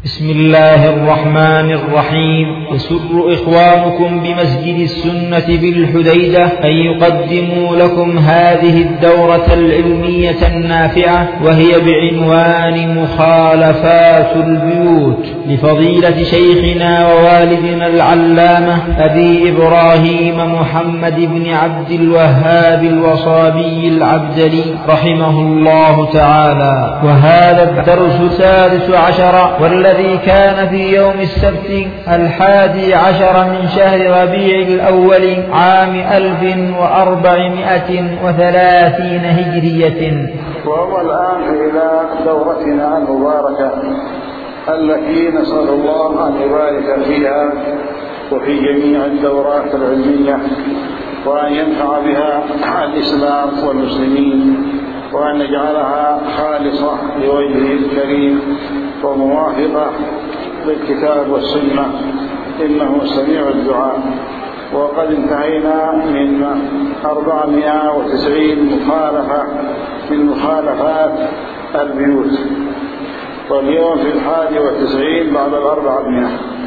بسم الله الرحمن الرحيم. يسر إخوانكم بمسجد السنة بالحديدة أن يقدموا لكم هذه الدورة العلمية النافعة، وهي بعنوان مخالفات البيوت، لفضيلة شيخنا ووالدنا العلامة أبي إبراهيم محمد بن عبد الوهاب الوصابي العبدلي رحمه الله تعالى. وهذا الدرس السادس عشر، والذي كان في يوم السبت 11 من شهر ربيع الأول عام 1430 هجرية. وهو الآن إلى دورتنا المباركة التي نسأل الله أن يبارك فيها وفي جميع الدورات العلمية، وأن ينفع بها الإسلام والمسلمين، وأن يجعلها خالصة لوجهه الكريم وموافقة للكتاب والسنة، إنه سميع الدعاء. وقد انتهينا من 490 مخالفة من مخالفات البيوت، واليوم في 91 بعد 400.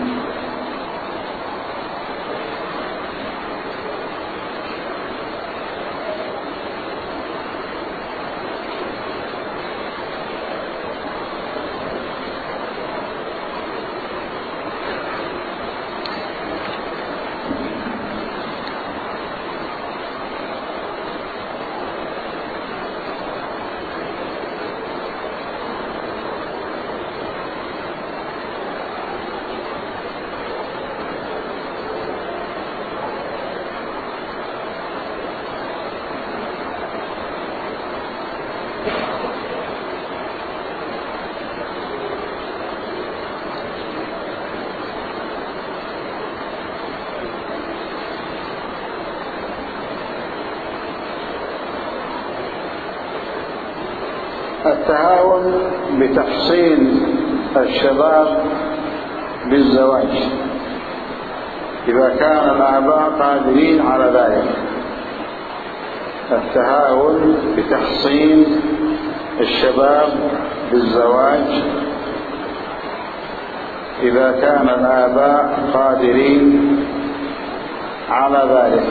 التعاون بتحصين الشباب بالزواج إذا كان الآباء قادرين على ذلك. التعاون بتحصين الشباب بالزواج إذا كان الآباء قادرين على ذلك.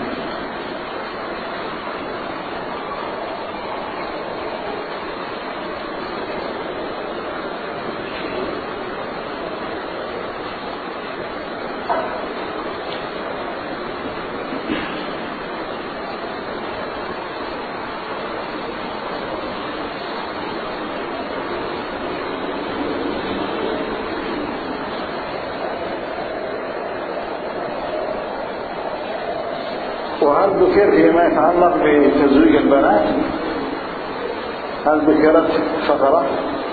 وهل ذكر فيما يتعلق بتزويج البنات؟ هل ذكرت فقرة؟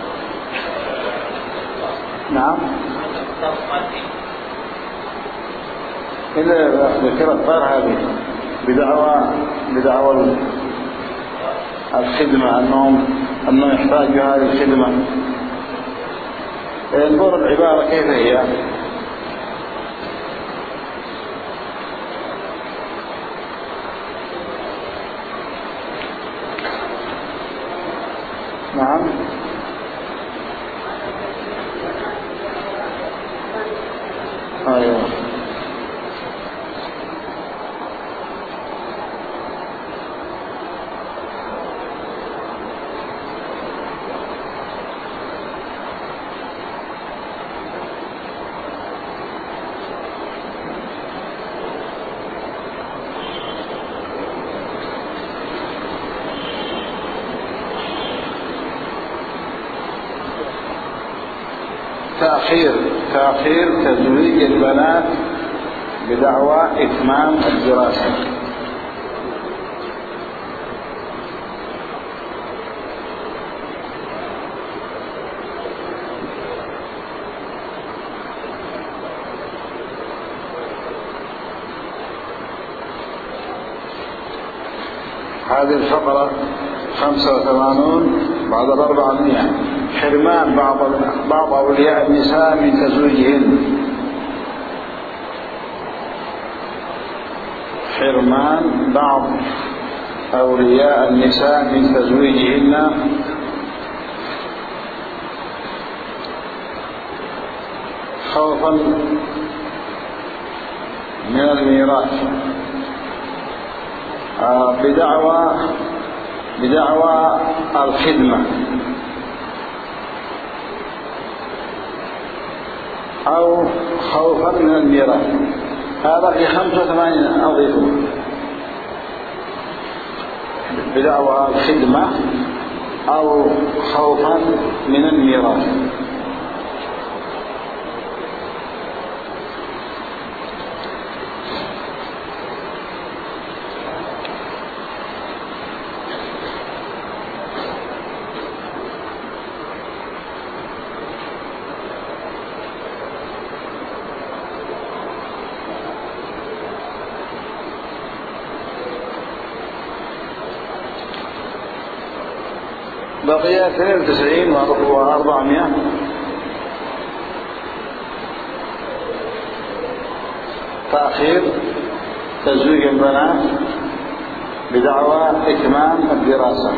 نعم، إذا ذكرت غير هذه بدعوى الخدمة، أنهم يحتاجوا هذه الخدمة. انظر العبارة كيف هي. نعم، أيوه. تأخير تزويج البنات بدعوى إتمام الدراسة. هذه الفقرة 85 بعد 400. حرمان بعض أولياء النساء من تزويجهن. حرمان بعض أولياء النساء من تزويجهن خوفا من الميراث بدعوى الخدمة أو خوفا من الميراث. هذا في 85 أضيفه. بدعوى الخدمة أو خوفا من الميراث. بقي 92 و400. تأخير تزويج البنات بدعوى إتمام الدراسة.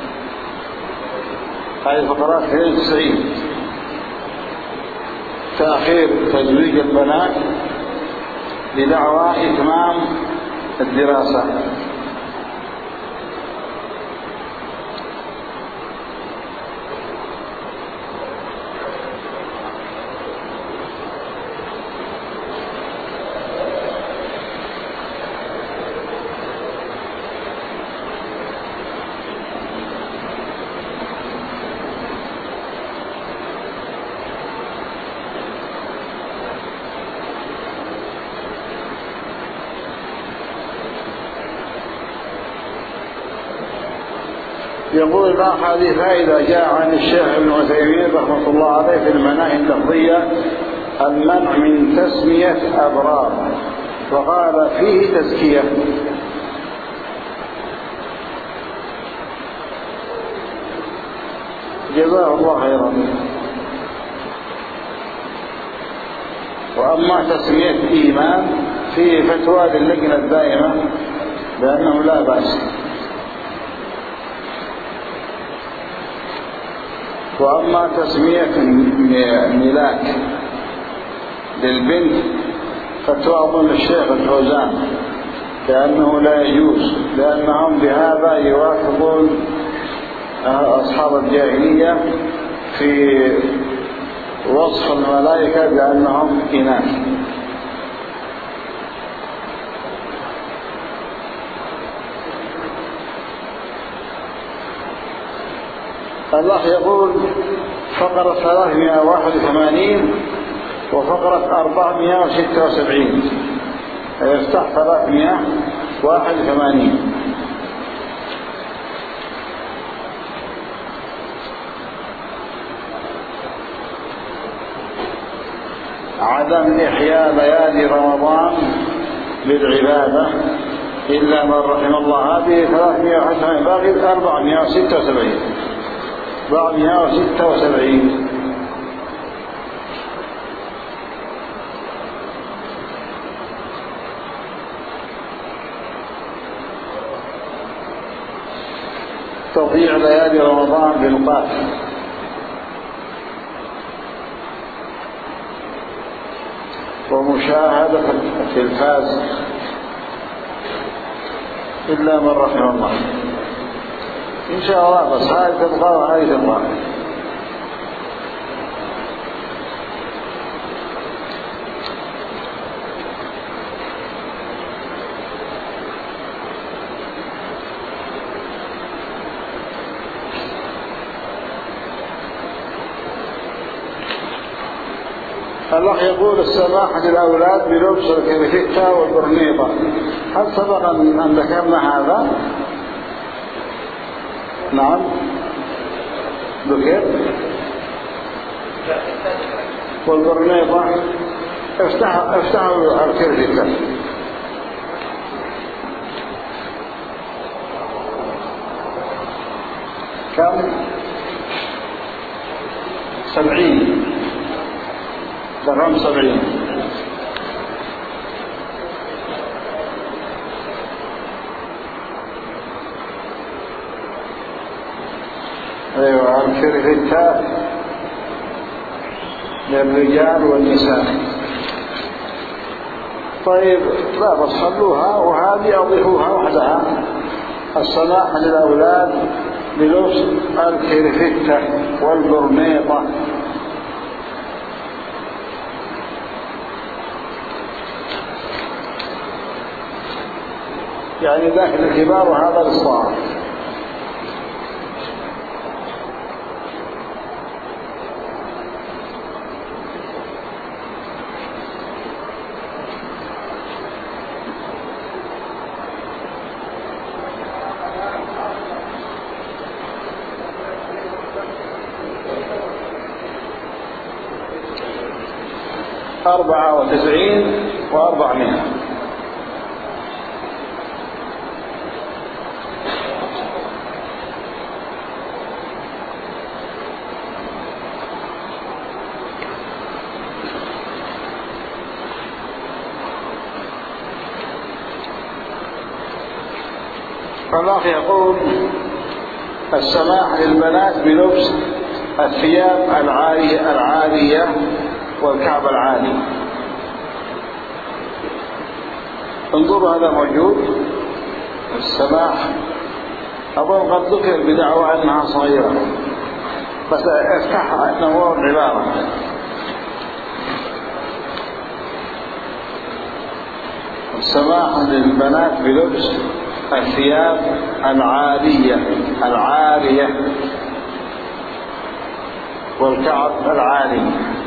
هذه الفقرات 92. تأخير تزويج البنات بدعوى إتمام الدراسة. يقول الأخ: هذه فائدة جاء عن الشيخ ابن عثيمين رحمة الله عليه في المناهي اللفظية المنع من تسمية أبرار، وقال فيه تزكية. جزاه الله خيرا. وأما تسمية إيمان في فتوى للجنة الدائمة بأنه لا بأس. وأما تسمية ملاك للبنت فتوى أظن الشيخ الفوزان كأنه لا يجوز، لأنهم بهذا يوافقون أصحاب الجاهلية في وصف الملائكة بأنهم إناث. الأخ يقول فقرة 381 وفقرة 476. يفتح 381. عدم إحياء ليالي رمضان بالعبادة إلا من رحم الله. هذه 381. باقي 476. 476. تضييع ليالي رمضان بالقاف. ومشاهدة التلفاز إلا من رحم الله. إن شاء الله بس هاي تبقى وهاي تبقى. الأخ يقول السماح للأولاد بلبس الكريفيتا والبرنيطة. هل سبق أن ذكرنا هذا؟ نعم. بكير والبرنيطة افتحوا الكريفيتا. كم؟ 70. رقم 70. ايوه الكريفيتا للرجال والنساء. طيب لا بس خلوها، وهذه أضيفوها وحدها. السماح للأولاد بلبس الكرفتة والبرنيطة، يعني ذاك الكبار وهذا الصغار. أربعة 94 و400. فالأخ يقول: السماح للبنات بلبس الثياب العارية والكعب العالي. انظروا هذا موجود السماح، أظن قد ذكر بدعوى أنها صغيرة، بس افتحها أنه العبارة: السماح للبنات بلبس الثياب العارية والكعب العالي.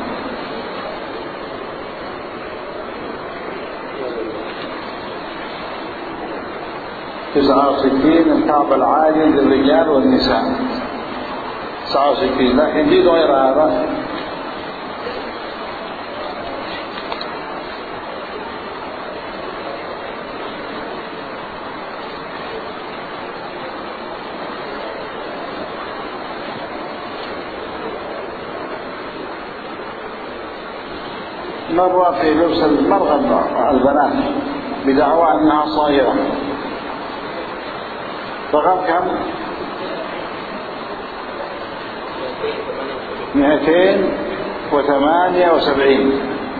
69 الكعب العالي للرجال والنساء 69، لكن دي غير هذا. مرة في لبس المرغب البنات بدعوى أنها صغيرة، رقم كم؟ 278.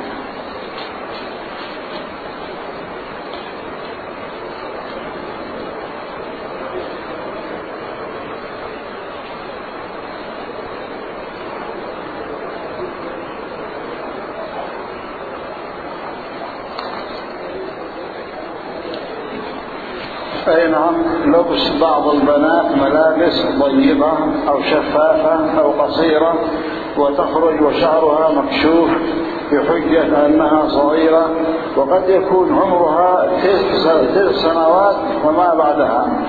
أي نعم، لبس بعض البنات ملابس ضيقة أو شفافة أو قصيرة وتخرج وشعرها مكشوف بحجة أنها صغيرة، وقد يكون عمرها 9 سنوات وما بعدها.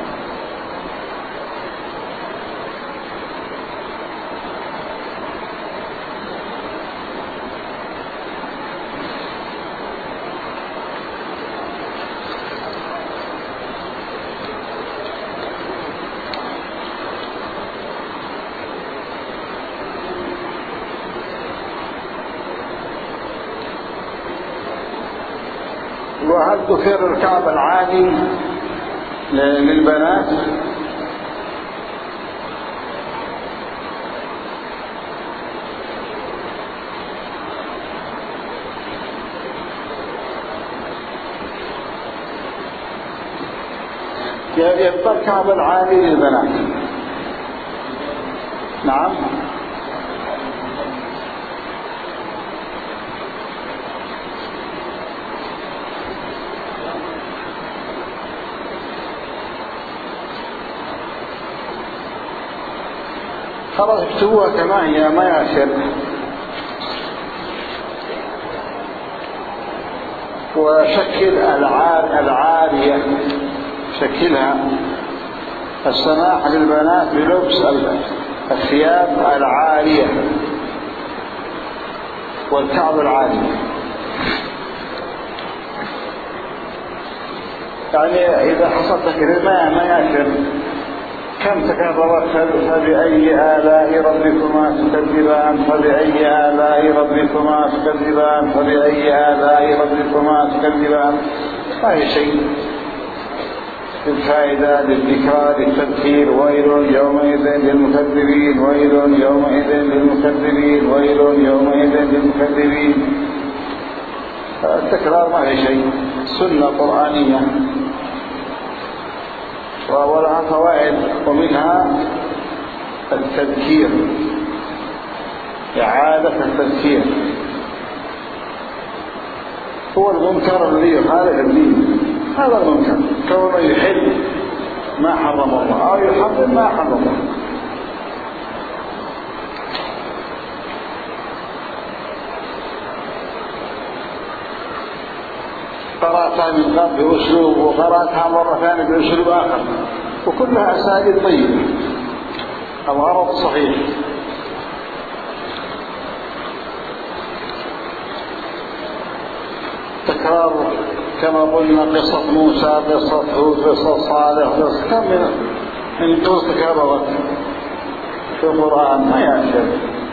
وهل ذكر الكعب العالي للبنات؟ يبقى الكعب العالي للبنات. نعم، خلاص اكتبوها كما هي ما يأثر. وشكل العارية شكلها: السماح للبنات بلبس الثياب العارية والكعب العالي. يعني إذا حصل تكرير ما يأثر. كم تكررت فبأي آلاء ربكما تكذبان، فبأي آلاء ربكما تكذبان، فبأي آلاء ربكما تكذبان، ما هي شيء. للفائدة للذكرى للتذكير: ويل يومئذ للمكذبين، ويل يومئذ للمكذبين، ويل يومئذ للمكذبين. التكرار ما في شيء، سنة قرآنية ولها فوائد، ومنها التذكير، إعادة التذكير. هو المنكر الذي يخالف الدين، هذا المنكر، كونه يحل ما حرم الله أو يحرم ما حرم الله. قرأتها من قبل بأسلوب، وقرأتها مرة ثانية بأسلوب آخر، وكلها أساليب طيبة، الغرض صحيح. تكرار كما قلنا قصة موسى، قصة هود، قصة صالح، كم من قصص تكررت في القرآن ما يعجب.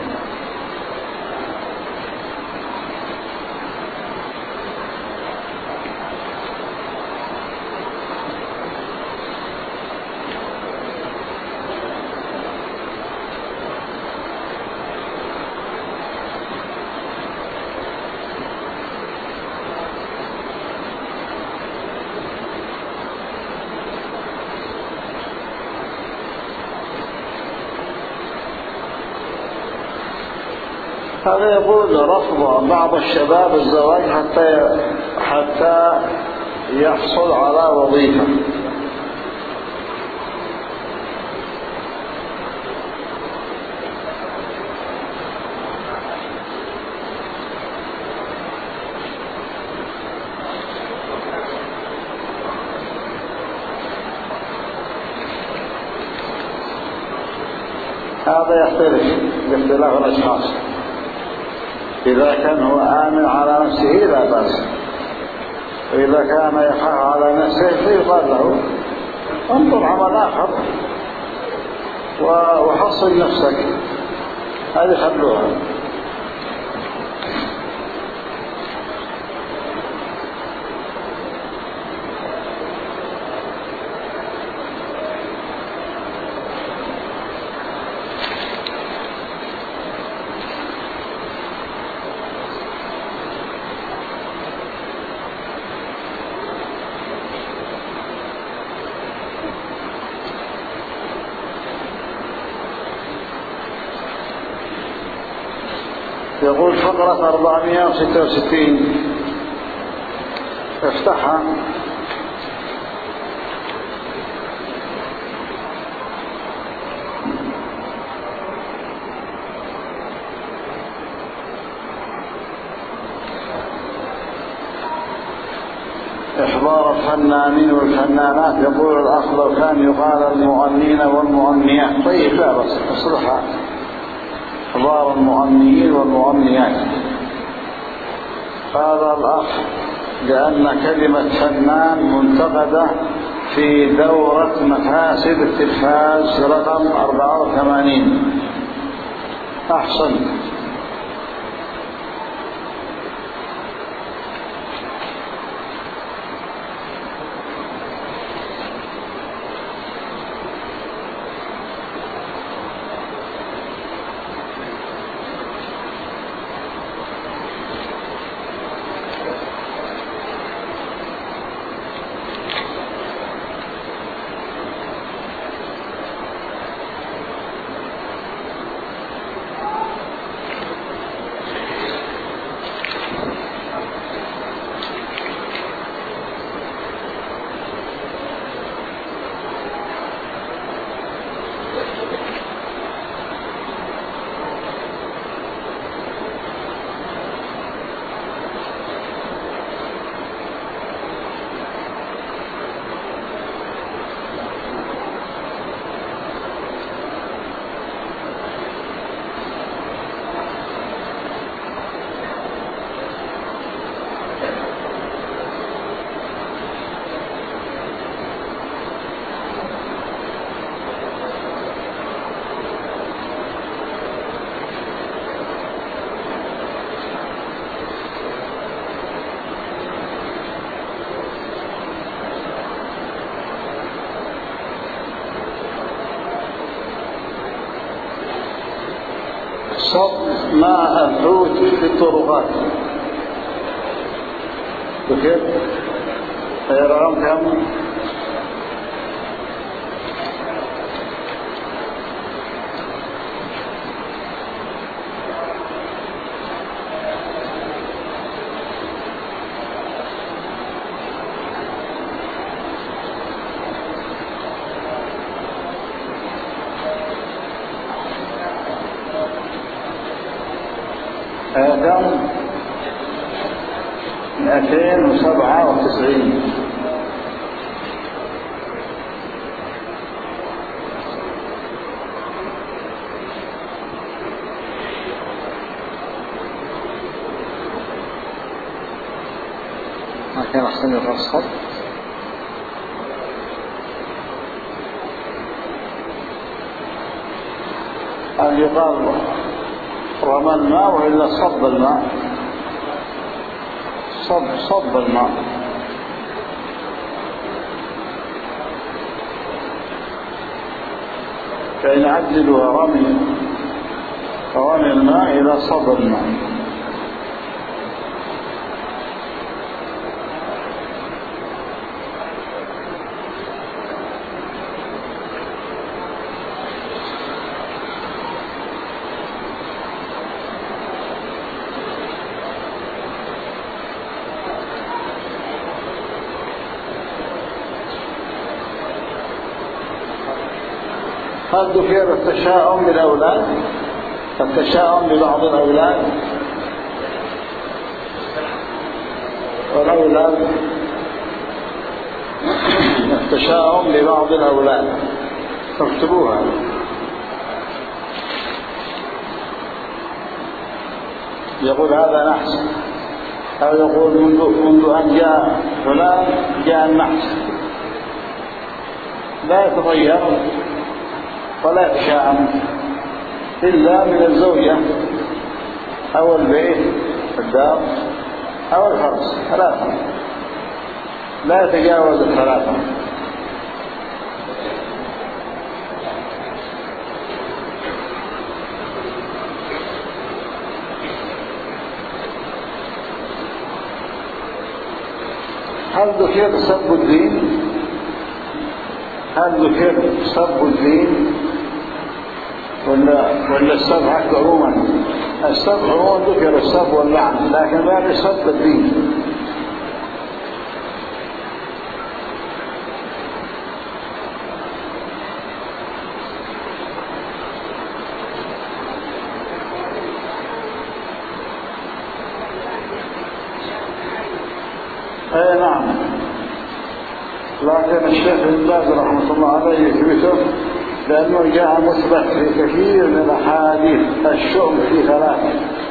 هذا يقول: رفض بعض الشباب الزواج حتى يحصل على وظيفة. هذا يختلف باختلاف الأشخاص. إذا كان هو آمن على نفسه لا بأس، وإذا كان يخاف على نفسه فيقال له: انظر عمل آخر وحصل نفسك. هذه خلوها. يقول فقرة 466 افتحها. إحضار الفنانين والفنانات. يقول الأخ: لو كان يقال المغنين والمغنيات. طيب لا بس اصلحها: إحضار المغنيين والمغنيات. قال الأخ: لأن كلمة فنان منتقدة في دورة مفاسد التلفاز رقم 84. أحسن. صب ماء الحوت في الطرقات. كيف؟ رقم كم؟ كم؟ 297. ما كان أحسن الرصد. أن يقال رمى الماء وإلا صب الماء. صب الماء. فإن عدلوا رمي الماء إلى صب الماء. هل ذكر التشاؤم بالأولاد؟ التشاؤم ببعض الأولاد والأولاد التشاؤم ببعض الأولاد فاكتبوها. يقول هذا نحس، أو يقول منذ أن جاء فلان جاء النحس، لا يتغير ولا يتشاءم إلا من الزوجة أو البيت الدار أو الفرس، ثلاثة لا يتجاوز الثلاثة. هل ذكر سب الدين؟ هل ذكر سب الدين ولا السب عموما؟ السب عموما ذكر السب واللعن، لكن ما بسب الدين. اي نعم، لكن الشيخ ابن باز رحمه الله عليه يثبته لأنه جاء مثبت في كثير من الأحاديث الشؤم في ثلاثة.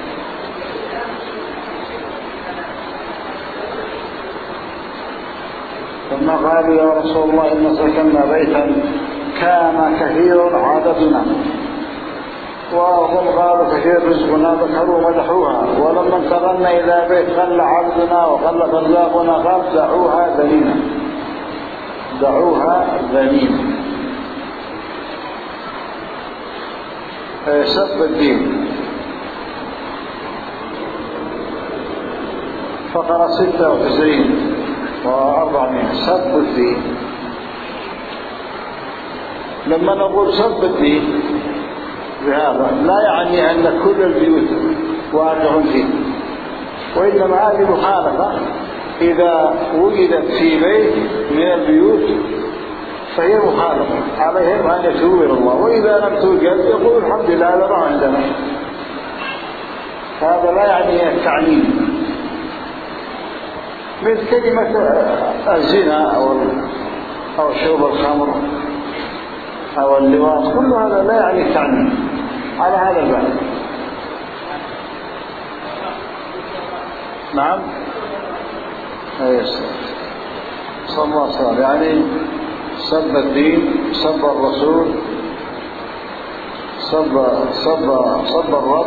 ثم قالوا يا رسول الله إن سكننا بيتا كان كثير عددنا، وهم قالوا كثير رزقنا، ذكروا مدحوها، ولما انتقلنا إلى بيت قل عبدنا وقل فرزاقنا قال دعوها ذلينا، دعوها ذلينا. سب الدين. فقرة 96 و400 سب الدين. لما نقول سب الدين بهذا لا يعني أن كل البيوت واقع فيه، وإنما هذه مخالفة إذا وجدت في بيت من البيوت فهي مخالفة، عليهم أن يتوبوا إلى الله، وإذا لم توجد يقول الحمد لله هذا ما عندنا. هذا لا يعني التعليم. مثل كلمة الزنا أو شرب الخمر أو اللواط، كل هذا لا يعني التعليم على هذا الباب. نعم، صلى الله عليه وسلم، يعني سب الدين، سب الرسول، سب الرب،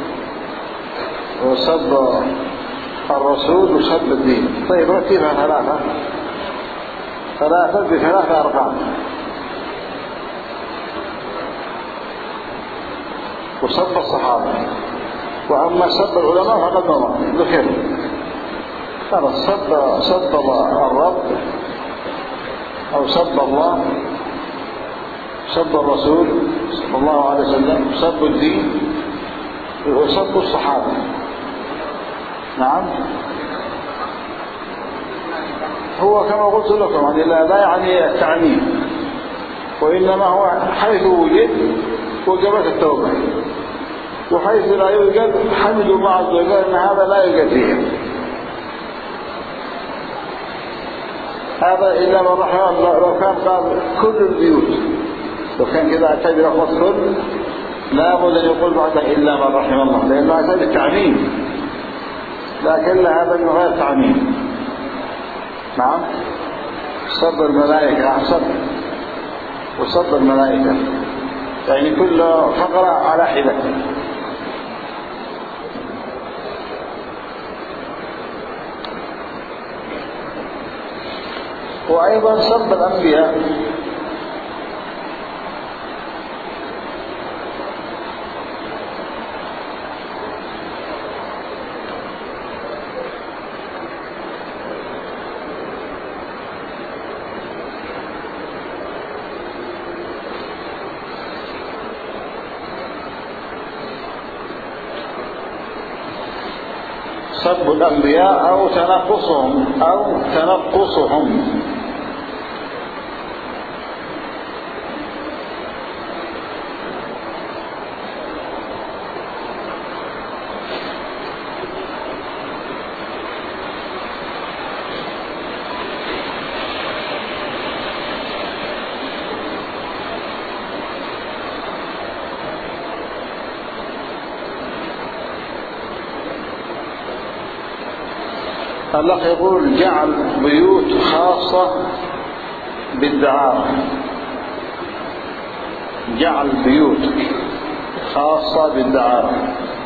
وسب الرسول، وسب الدين. طيب رتبها ثلاثة بثلاثة أرقام. وسب الصحابة. وأما سب العلماء فقد مضى ذكر. خلاص سب الرب أو سب الله، سب الرسول صلى الله عليه وسلم، سب الدين، وسب الصحابة. نعم. هو كما قلت لكم لا يعني التعميم، وإنما هو حيث وجد وجبت التوبة، وحيث لا يوجد حمد الله عز وجل أن هذا لا يوجد فيه. هذا إلا من رحمه الله. لو كان قال كل البيوت، لو كان كذا اعتبر لفظ كل، لا بد أن يقول بعدها إلا من رحم الله، لأنه اعتبر التعميم، لكن هذا من غير تعميم. نعم. سب الملائكة أحسن، وسب الملائكة يعني كل فقرة على حدة. وأيضا سب الأنبياء. سب الأنبياء أو تنقصهم. الله يقول جعل بيوت خاصة بالدعارة، جعل بيوت خاصة بالدعارة.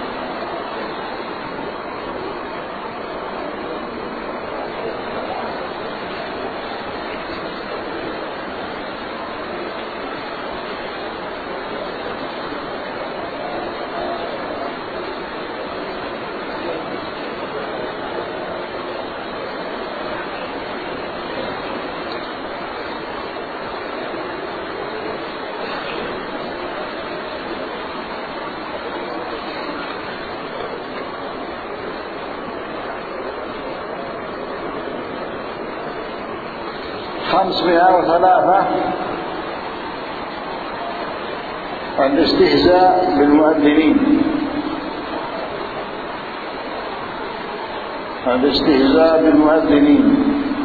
الاستهزاء بالمؤذنين، الاستهزاء بالمؤذنين.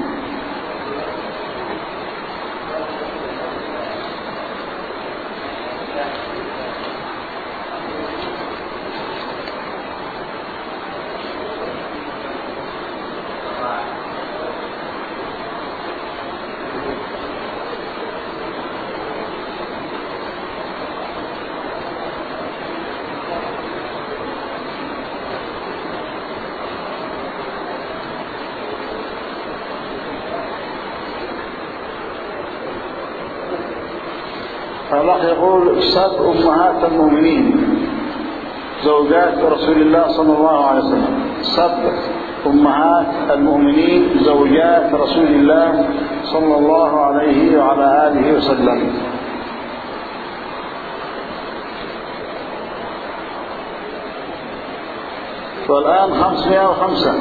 الله يقول سب أمهات المؤمنين زوجات رسول الله صلى الله عليه وسلم، سب أمهات المؤمنين زوجات رسول الله صلى الله عليه وعلى آله وسلم. والآن 505.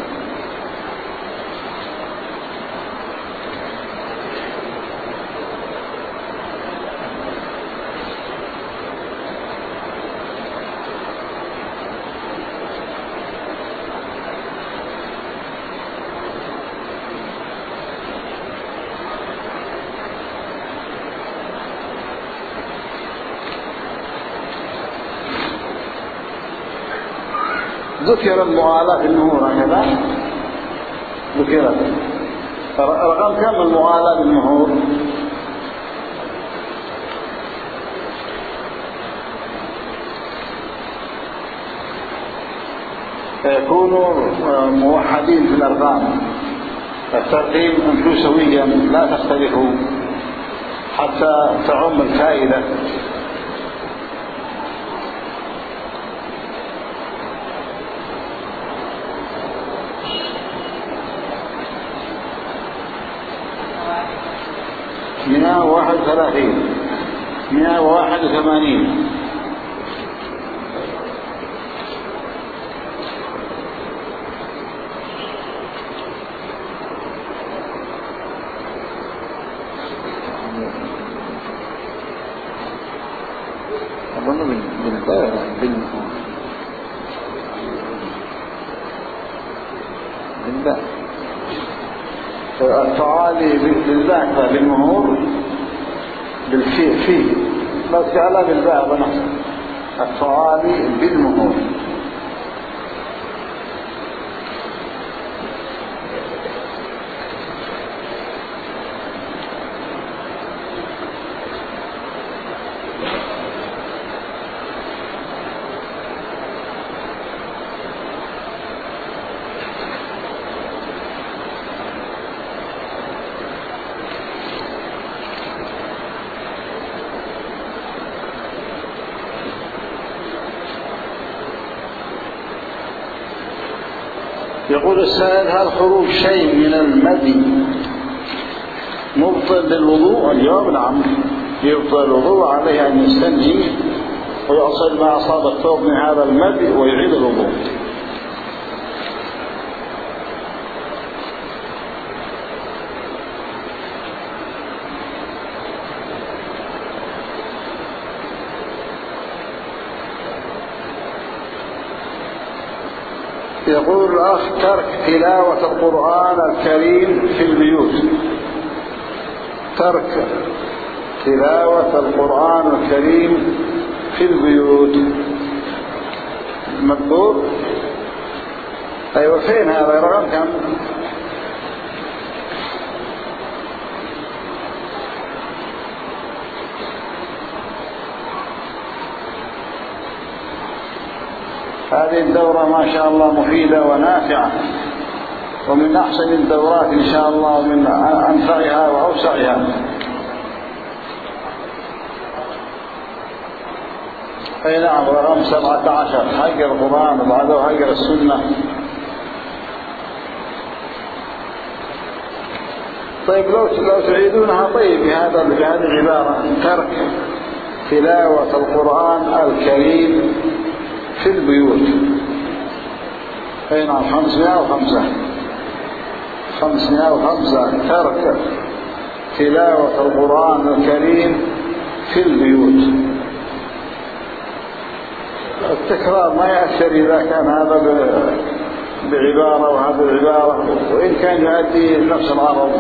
ذكر المغالاة في النهور هكذا ذكرت. رقم كم المغالاة بالنهور؟ يكونوا موحدين في الأرقام، الترقيم أنتم سويا لا تختلفوا حتى تعم الفائدة. 131 181 أظن بالباء التعالي بالباء بالمهور بالفي بس على بالباء بنص التعالي بالمهور. يقول السائل: هل خروج شيء من المدي مبطل للوضوء؟ الجواب: نعم، يبطل الوضوء، عليه أن يستنجي ويغسل ما أصاب الثوب من هذا المدي ويعيد الوضوء. يقول الأخ: ترك تلاوة القرآن الكريم في البيوت. ترك تلاوة القرآن الكريم في البيوت مكتوب. أيوة، فين هذا؟ رقم كم؟ هذه الدورة ما شاء الله مفيدة ونافعة، ومن أحسن الدورات إن شاء الله، ومن أنفعها وأوسعها. أي نعم، رقم 17 حق القرآن وبعده حق السنة. طيب لو تعيدونها طيب بهذه العبارة: ترك تلاوة القرآن الكريم في البيوت. أي نعم، 505 ترك تلاوة القرآن الكريم في البيوت. التكرار ما يأثر إذا كان هذا بعبارة وهذا بعبارة، وإن كان يؤدي نفس الغرض.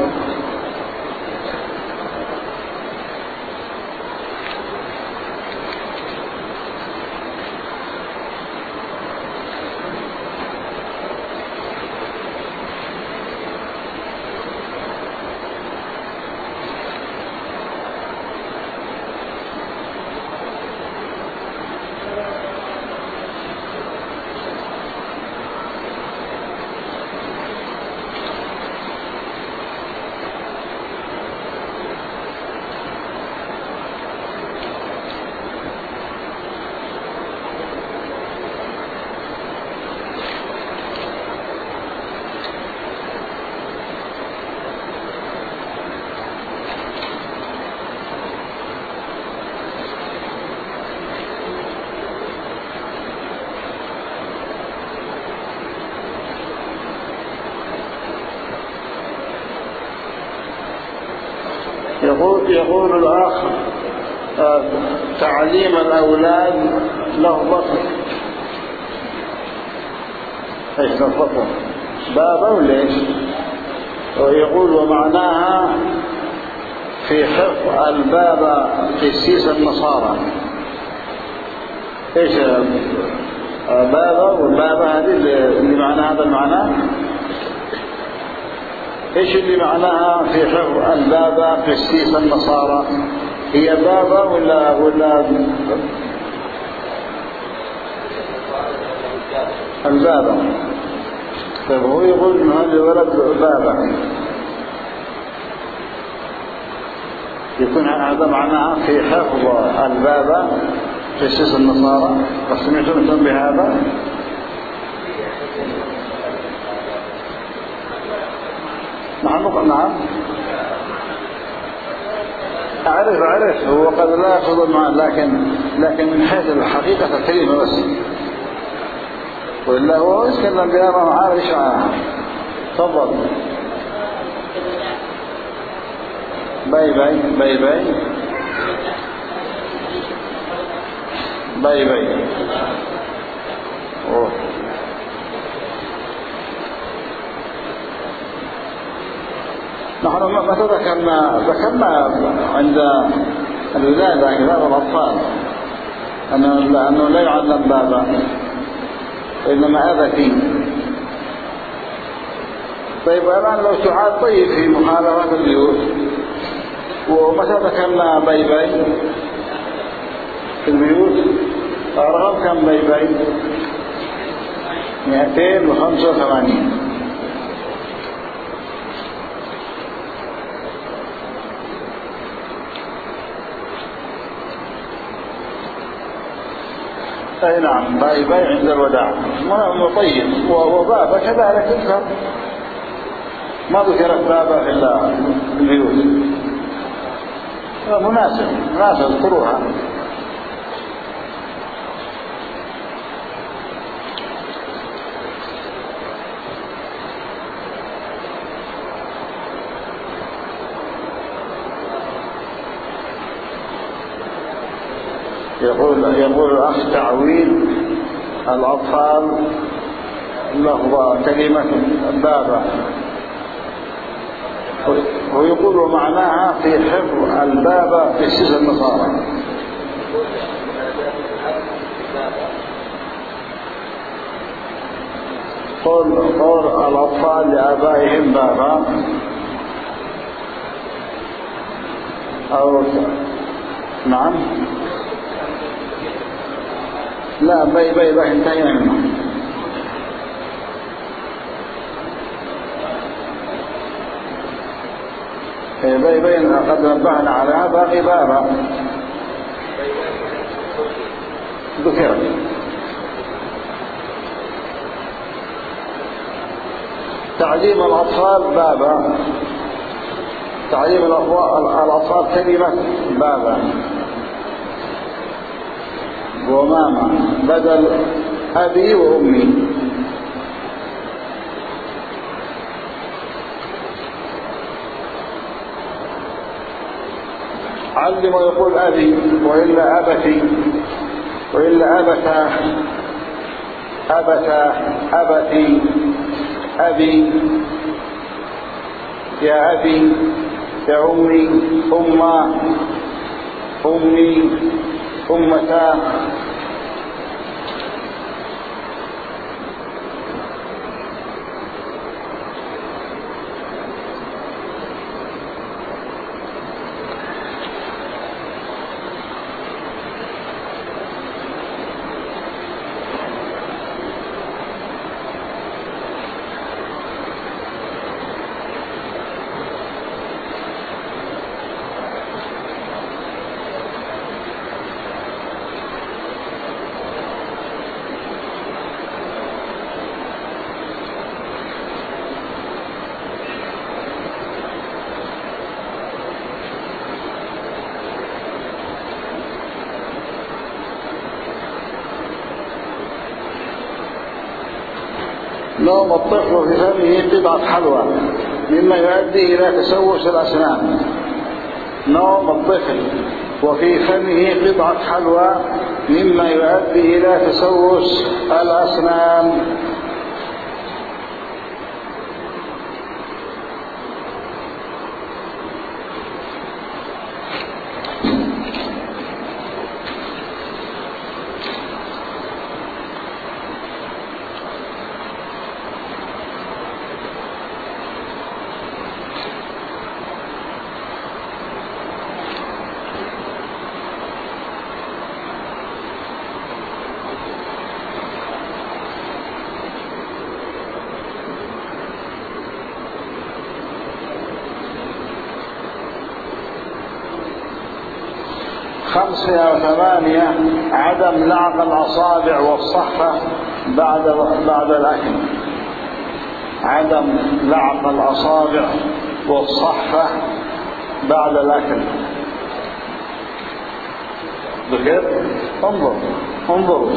يقول الأخ: تعليم الأولاد لفظة ايش لفظة بابا ولا ايش؟ ويقول: ومعناها في حفظ الباب قسيس النصارى. ايش بابا؟ والبابا هذه اللي معناها هذا المعنى. ايش اللي معناها في حفظ البابا قسيس النصارى؟ هي بابا ولا البابا؟ طيب هو يقول ان هذا ولد بابا، يكون هذا معناها في حفظ البابا قسيس النصارى. وسمعتم بهذا؟ نعم. أعرف هو قد لا يأخذ معه، لكن من حيث الحقيقة الكلمة بس، وإلا هو يتكلم بها ما عارف إيش معها. تفضل. باي باي باي باي باي باي. أوه. نحن متى ذكرنا عند الولادة كتاب الأطفال أنه لا يعلم بابا وإنما هذا فيه. طيب الآن لو تعاد طيب في مخالفات البيوت، ومتى ذكرنا باي باي في البيوت؟ رقم كم باي باي؟ 285. أي نعم، باي باي عند الوداع طيب. وبابا كذلك تذكر، ما ذكرت بابا في البيوت. مناسب اذكروها. يقول الأخ تعويل الأطفال لفظ كلمة بابا، ويقول معناها في حفظ البابا في سيس النصارى. قول الأطفال لآبائهم بابا، أو نعم لا باي باي باي انتهينا منه. باي باي قد نبهنا عليها، باقي بابا ذكر. تعليم الأطفال بابا، تعليم الأطفال كلمة بابا وماما بدل أبي وأمي. علم ويقول أبي، وإلا أبتي، وإلا أبتا أبتي أبي، يا أبي، يا أمي، أمة، أمي، أمتا. نوم الطفل في فمه قطعة حلوى مما يؤدي إلى تسوس الأسنان. نوم الطفل وفي فمه قطعة حلوى مما يؤدي إلى تسوس الأسنان. خمسة وثمانية عدم لعق الأصابع والصحفة بعد الأكل. عدم لعق الأصابع والصحفة بعد الأكل. بخير. انظروا.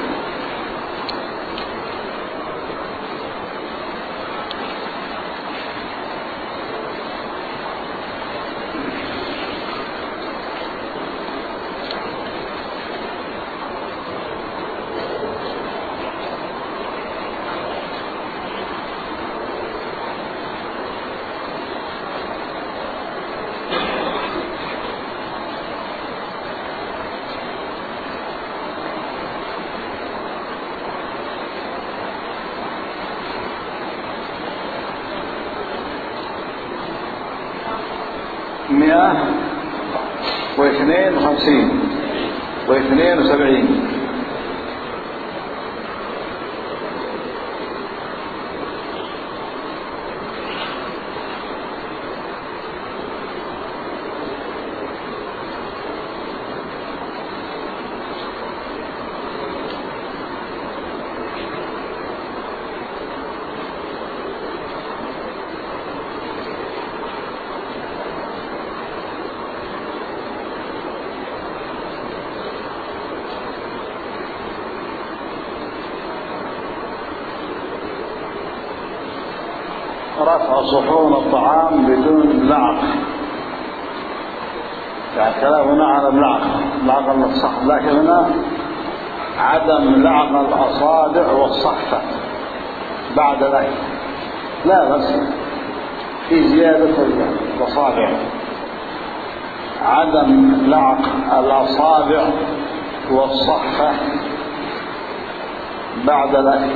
مئة 52 و72. رفع صحون الطعام بدون لعق، يعني كلامنا على اللعق الصح، لكن هنا عدم لعق الأصابع والصحفة بعد الأكل، لا بس في زيادة الأصابع، عدم لعق الأصابع والصحفة بعد الأكل.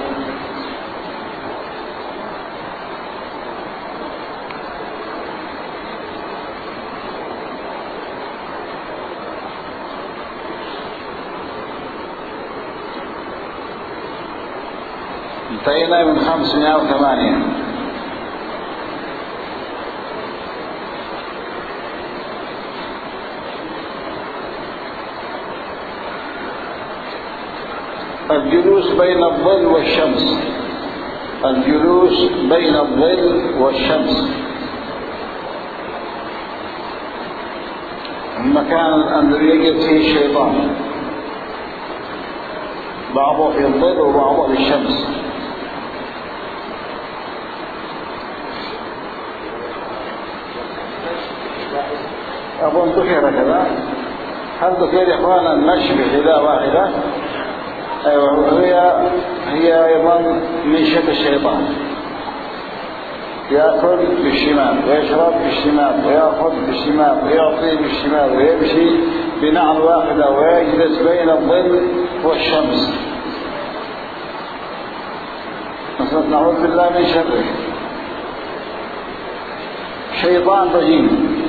انتهينا من 508. الجلوس بين الظل والشمس، الجلوس بين الظل والشمس، المكان الذي يجد فيه الشيطان، بعضه في الظل وبعضه في الشمس. أظن ذكر كذا. هل ذكر يا إخوانا المشي بحذاء واحدة؟ أيوة، هي أيضا من شبه الشيطان، يأكل بالشمال ويشرب بالشمال ويأخذ بالشمال ويعطي بالشمال ويمشي بنعل واحدة ويجلس بين الظل والشمس. نعوذ بالله من شره، شيطان رجيم.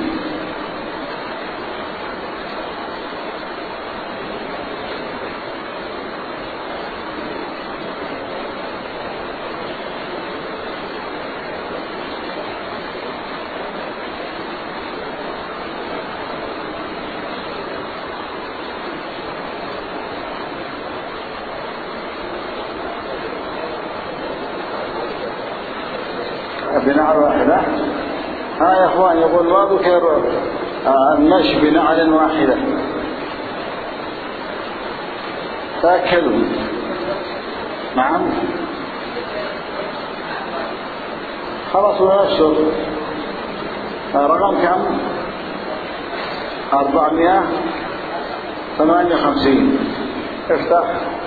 بنعل واحدة. يا اخوان يقول ما ذكر المشي بنعل واحدة، تأكلوا. نعم خلاص ونشر. رقم كم؟ 458. افتح.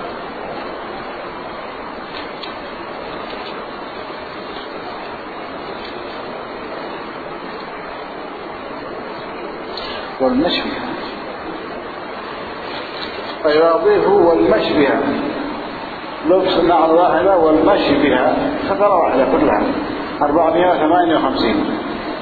والمشي فيضيف والمشي بها، لبس النعل واحدة والمشي بها فترة واحدة كلها. 458.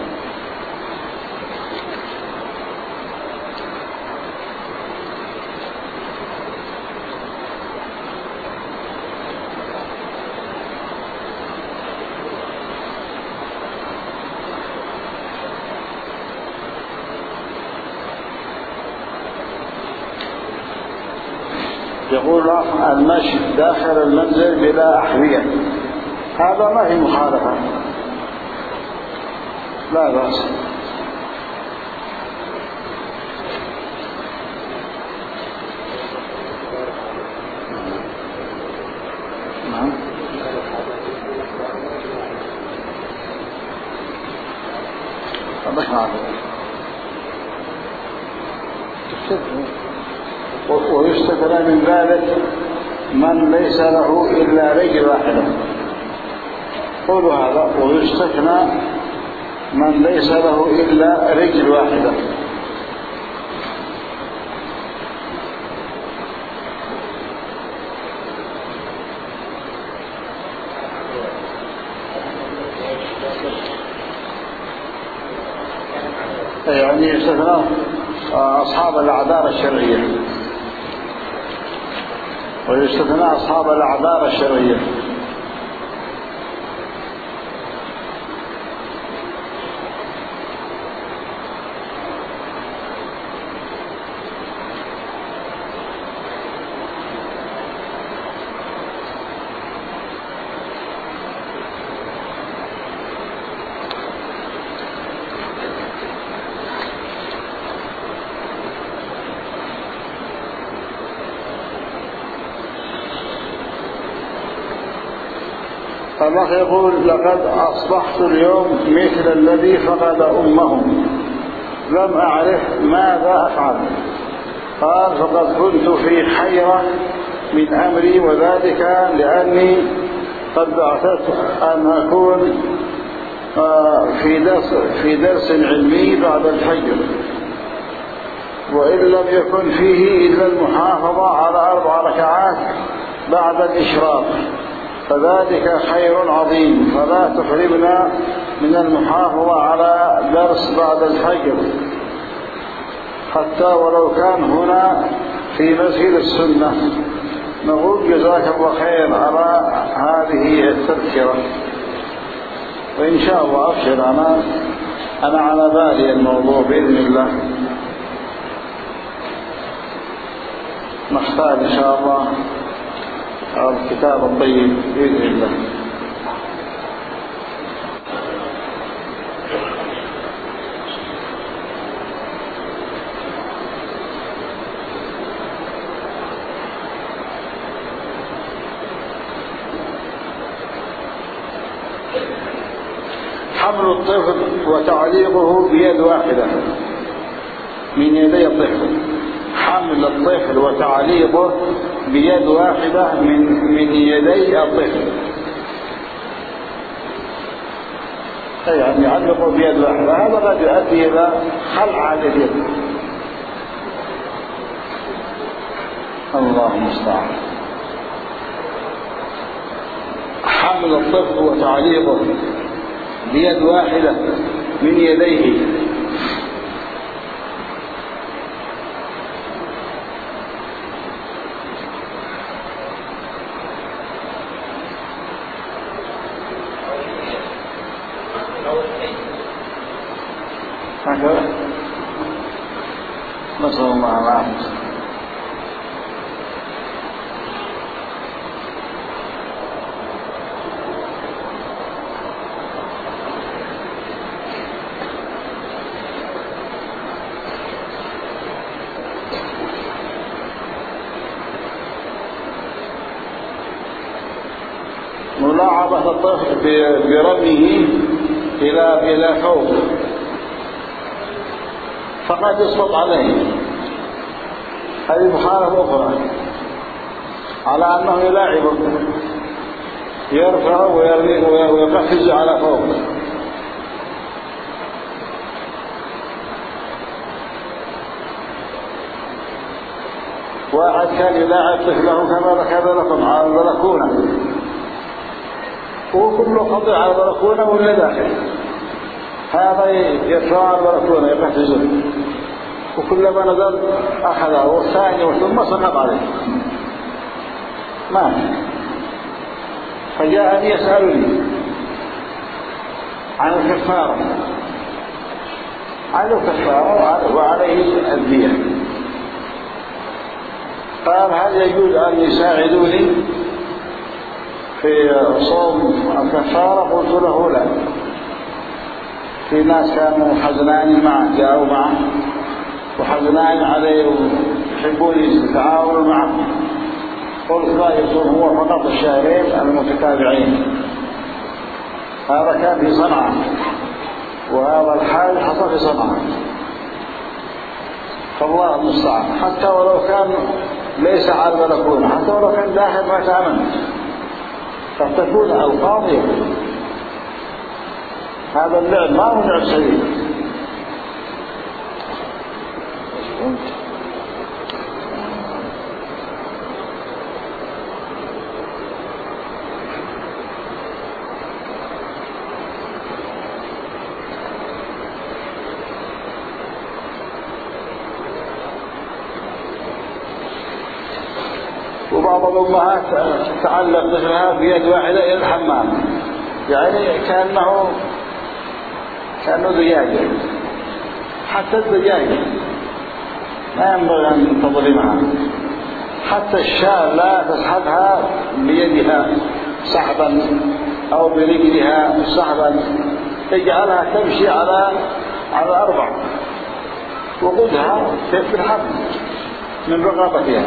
يقول المشي داخل المنزل بلا أحذية، هذا ما هي مخالفة، لا بأس. ويستثنى من ذلك من ليس له إلا رجل واحدة. قولوا هذا: ويستثنى من ليس له إلا رجل واحدة. يعني يستثنى أصحاب الأعذار الشرعية، ويستثنى أصحاب الأعذار الشرعية. الله يقول: لقد أصبحت اليوم مثل الذي فقد أمه لم أعرف ماذا أفعل. قال: فقد كنت في حيرة من أمري، وذلك لأني قد أعتدت أن أكون في درس علمي بعد الفجر، وإن لم يكن فيه إلا المحافظة على 4 ركعات بعد الإشراق، فذلك خير عظيم، فلا تحرمنا من المحافظة على درس بعد الفجر حتى ولو كان هنا في مسجد السنة. نقول: جزاك الله خير على هذه التذكرة، وإن شاء الله أبشر، أنا على بالي الموضوع بإذن الله. نختار إن شاء الله الكتاب الطيب بإذن الله. حمل الطفل وتعليقه بيد واحدة من يدي الطفل. حمل الطفل وتعليقه بيد واحدة من يدي الطفل، يعني يعلقه بيد واحدة. هذا قد يؤدي إلى خلع اليد. الله المستعان. حمل الطفل وتعليقه بيد واحدة من يديه. هكذا نسأل الله العافية. ملاعبة الطفل برميه إلى فوق فقد يسقط عليه، هذه مخالفة أخرى على أنه يلاعبه، يرفع ويرميه ويقفز على فوق. واحد كان يلاعب طفله كما ذكر لكم على البلكونة، وكله خطئ على البلكونة ولا داخل، هذا يرفع على البلكونة يقفزه، وكلما نزل أخذه، والثاني ثم سقط عليه مات. فجاءني يسألني عن الكفارة، عليه كفارة وعليه الدية. قال: هل يجوز أن يساعدوني في صوم الكفارة؟ قلت له: لا. في ناس كانوا حزنان معه، جاءوا معه وحزنان عليه ويحبون يتعاونوا معه. قلت: لا يصوم هو فقط الشهرين المتتابعين. هذا كان في صنعاء، وهذا الحال حصل في صنعاء، فالله المستعان. حتى ولو كان ليس على البلكونة، حتى ولو كان داخل ما تأمن، قد تكون القاضية. هذا اللعب ما هو لعب سليم. وبعض الأمهات تعلق طفلها بيد واحدة إلى الحمام، يعني كأنه دجاجة. حتى الدجاجة ما ينبغي أن تظلمها. حتى الشاة لا تسحبها بيدها سحبا أو برجلها سحبا، تجعلها تمشي على 4 وقودها في الحبل من رقبتها.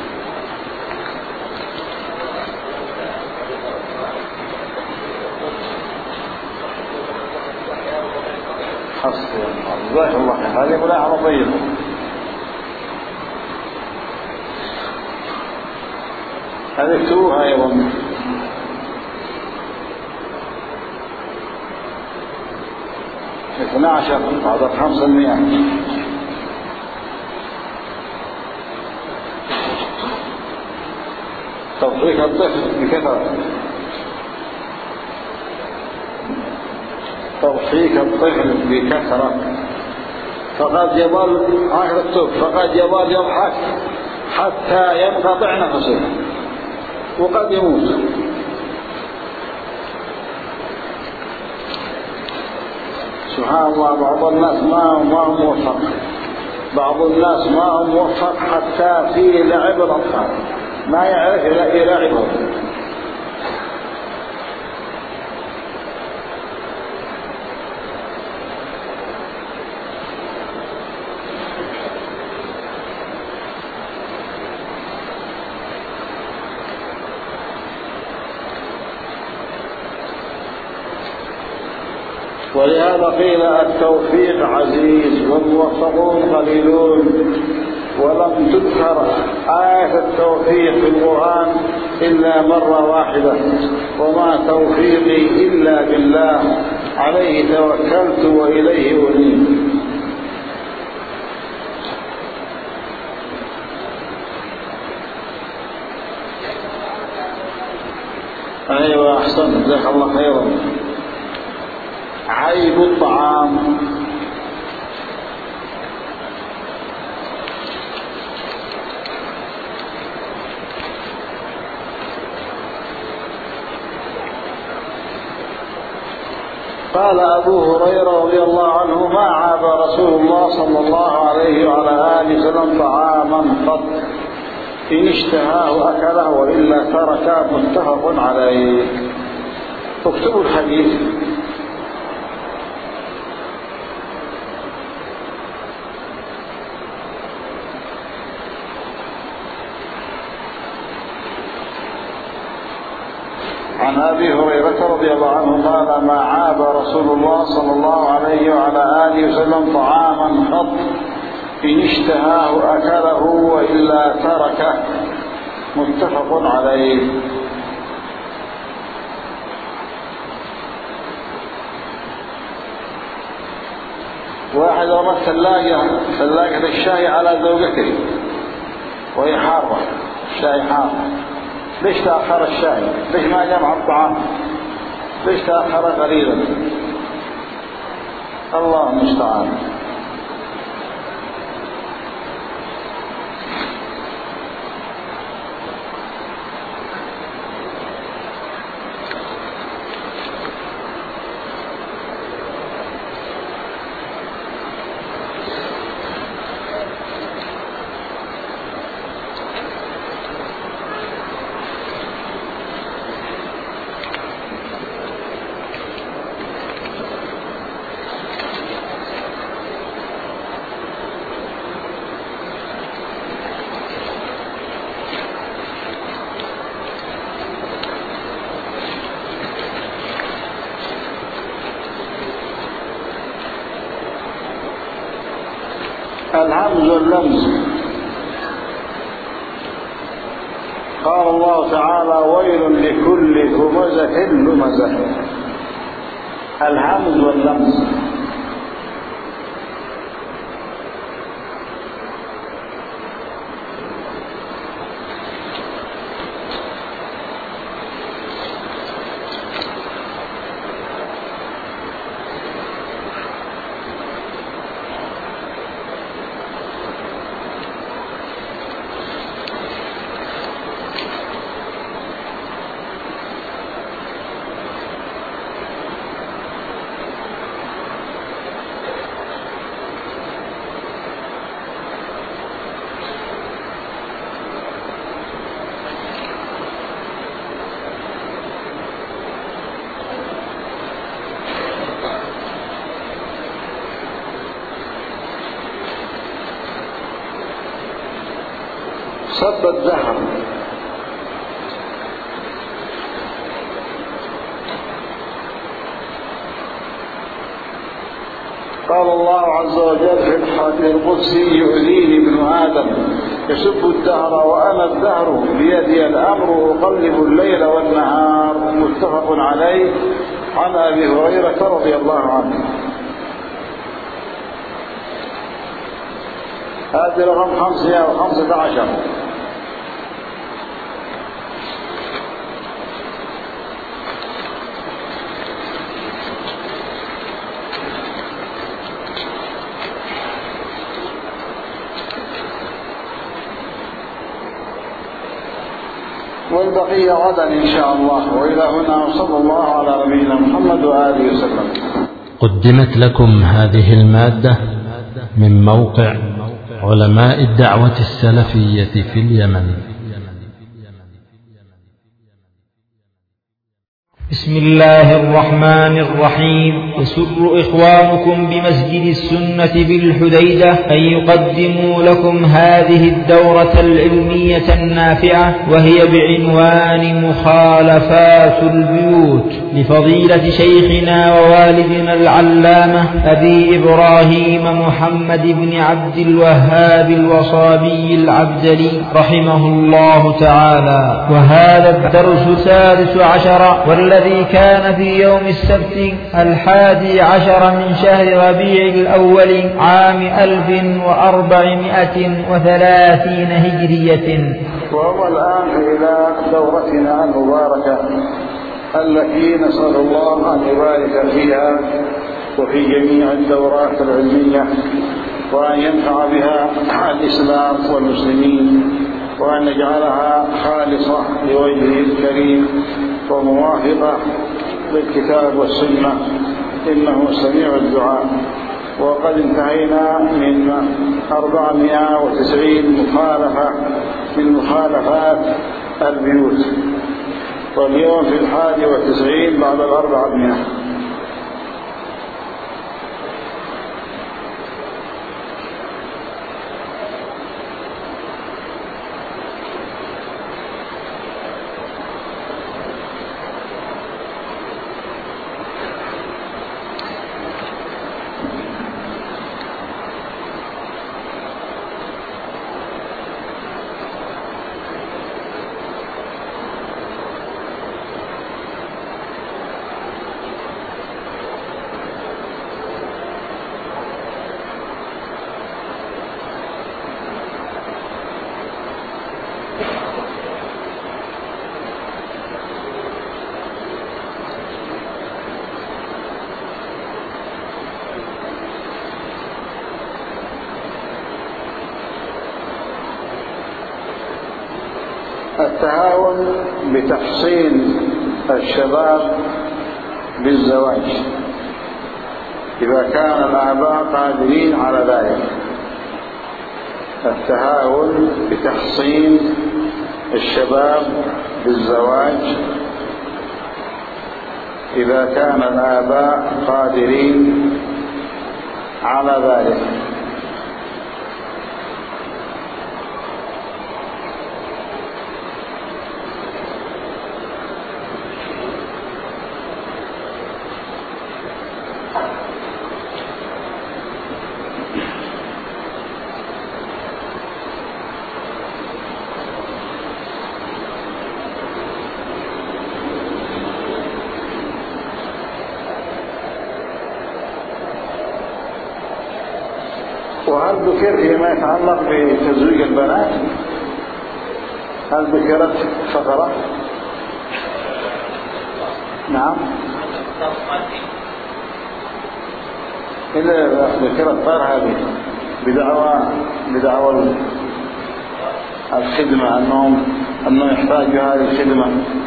جزاك الله خير. هذه ملاحظة طيبة. هذه اكتبوها أيضا. اثنا عشر هذا 500. تضحيك الطفل بكثرة. تضحيك الطفل بكثرة فقد يظل آخر التوب فقد يظل يضحك حتى ينقطع نفسه وقد يموت. سبحان الله. بعض الناس ما هو موفق، بعض الناس ما هو موفق حتى في لعب الأطفال، ما يعرف يلعبهم. ولهذا قيل التوفيق عزيز والموفقون قليلون. ولم تذكر آية التوفيق في القرآن إلا مرة واحدة: وما توفيقي إلا بالله عليه توكلت وإليه أنيب. أيوة أحسن، جزاك الله خيرا. عيب الطعام. قال أبو هريرة رضي الله عنه: ما عاب رسول الله صلى الله عليه وعلى آله وسلم طعاما قط، إن اشتهاه أكله وإلا تركه، متفق عليه. اكتبوا الحديث. عن أبي هريرة رضي الله عنه قال: ما عاب رسول الله صلى الله عليه وعلى آله وسلم طعاما قط، إن اشتهاه أكله وإلا تركه، متفق عليه. واحد رمى ثلاجة الشاي على زوجته وهي حارة، الشاي حار. ليش تأخر الشاي؟ ليش ما جمع الطعام؟ ليش تأخر قليلا؟ الله المستعان. الهمز واللمز. قال الله تعالى: ويل لكل همزة لمزة. الهمز واللمز. صب الدهر. قال الله عز وجل في الحديث القدسي: يؤذيني ابن آدم يسب الدهر وأنا الدهر بيدي الأمر أقلب الليل والنهار. متفق عليه عن أبي هريرة رضي الله عنه. هذه رقم 515. والبقية غدا إن شاء الله. وإلى هنا وصلى الله على نبينا محمد وآله وسلم. قدمت لكم هذه المادة من موقع علماء الدعوة السلفية في اليمن. بسم الله الرحمن الرحيم. يسر إخوانكم بمسجد السنة بالحديدة أن يقدموا لكم هذه الدورة العلمية النافعة، وهي بعنوان مخالفات البيوت، لفضيلة شيخنا ووالدنا العلامة أبي إبراهيم محمد بن عبد الوهاب الوصابي العبدلي رحمه الله تعالى. وهذا الدرس السادس عشر، والذي كان في يوم السبت 11 من شهر ربيع الأول عام 1430 هجرية. وهو الآن إلى دورتنا المباركة التي نسأل الله أن يبارك فيها وفي جميع الدورات العلمية، وأن ينفع بها الإسلام والمسلمين، وأن يجعلها خالصة لوجهه الكريم وموافقة للكتاب والسنة، إنه سميع الدعاء. وقد انتهينا من 490 مخالفة من مخالفات البيوت، واليوم في 91 بعد 400. التهاون بتحصين الشباب بالزواج إذا كان الآباء قادرين على ذلك. التهاون بتحصين الشباب بالزواج إذا كان الآباء قادرين على ذلك. وهل ذكر فيما يتعلق بتزويج البنات؟ هل ذكرت فقرة؟ نعم. إذا ذكرت غير هذه بدعوى الخدمة أنه يحتاج هذه الخدمة.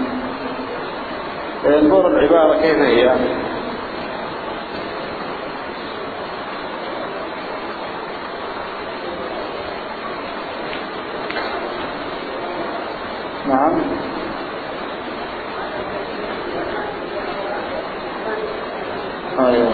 انظر العبارة كيف هي. نعم. أيوه.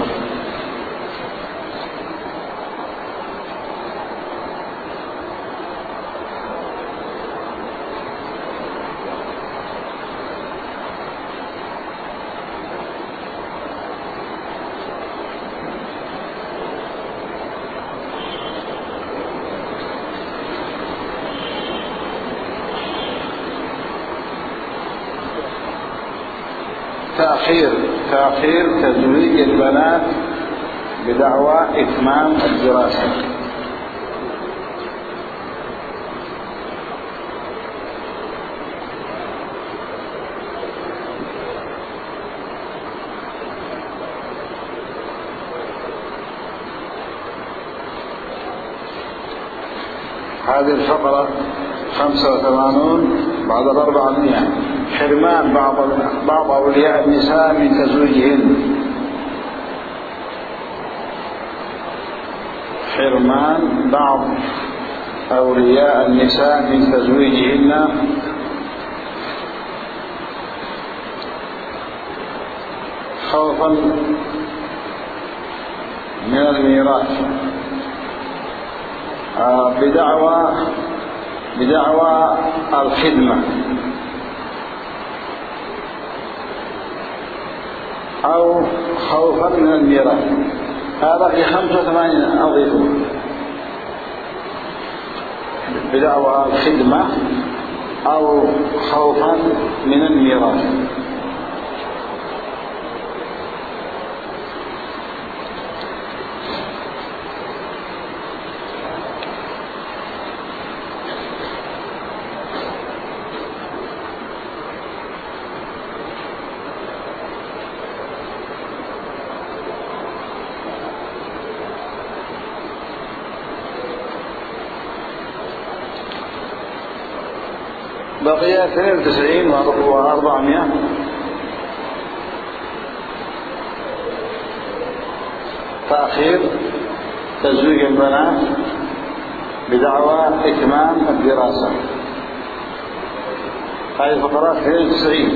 تأخير تزويج البنات بدعوى إتمام الدراسة. هذه الفقرة 85 بعد 400. حرمان بعض أولياء النساء من تزويجهن. حرمان بعض أولياء النساء من تزويجهن خوفا من الميراث بدعوى الخدمة أو خوفا من الميراث. هذا في 85 أضيفه. بدعوى الخدمة أو خوفا من الميراث. بقي 92 و400. تأخير تزويج البنات بدعوى إتمام الدراسة. هذه فقرات 92.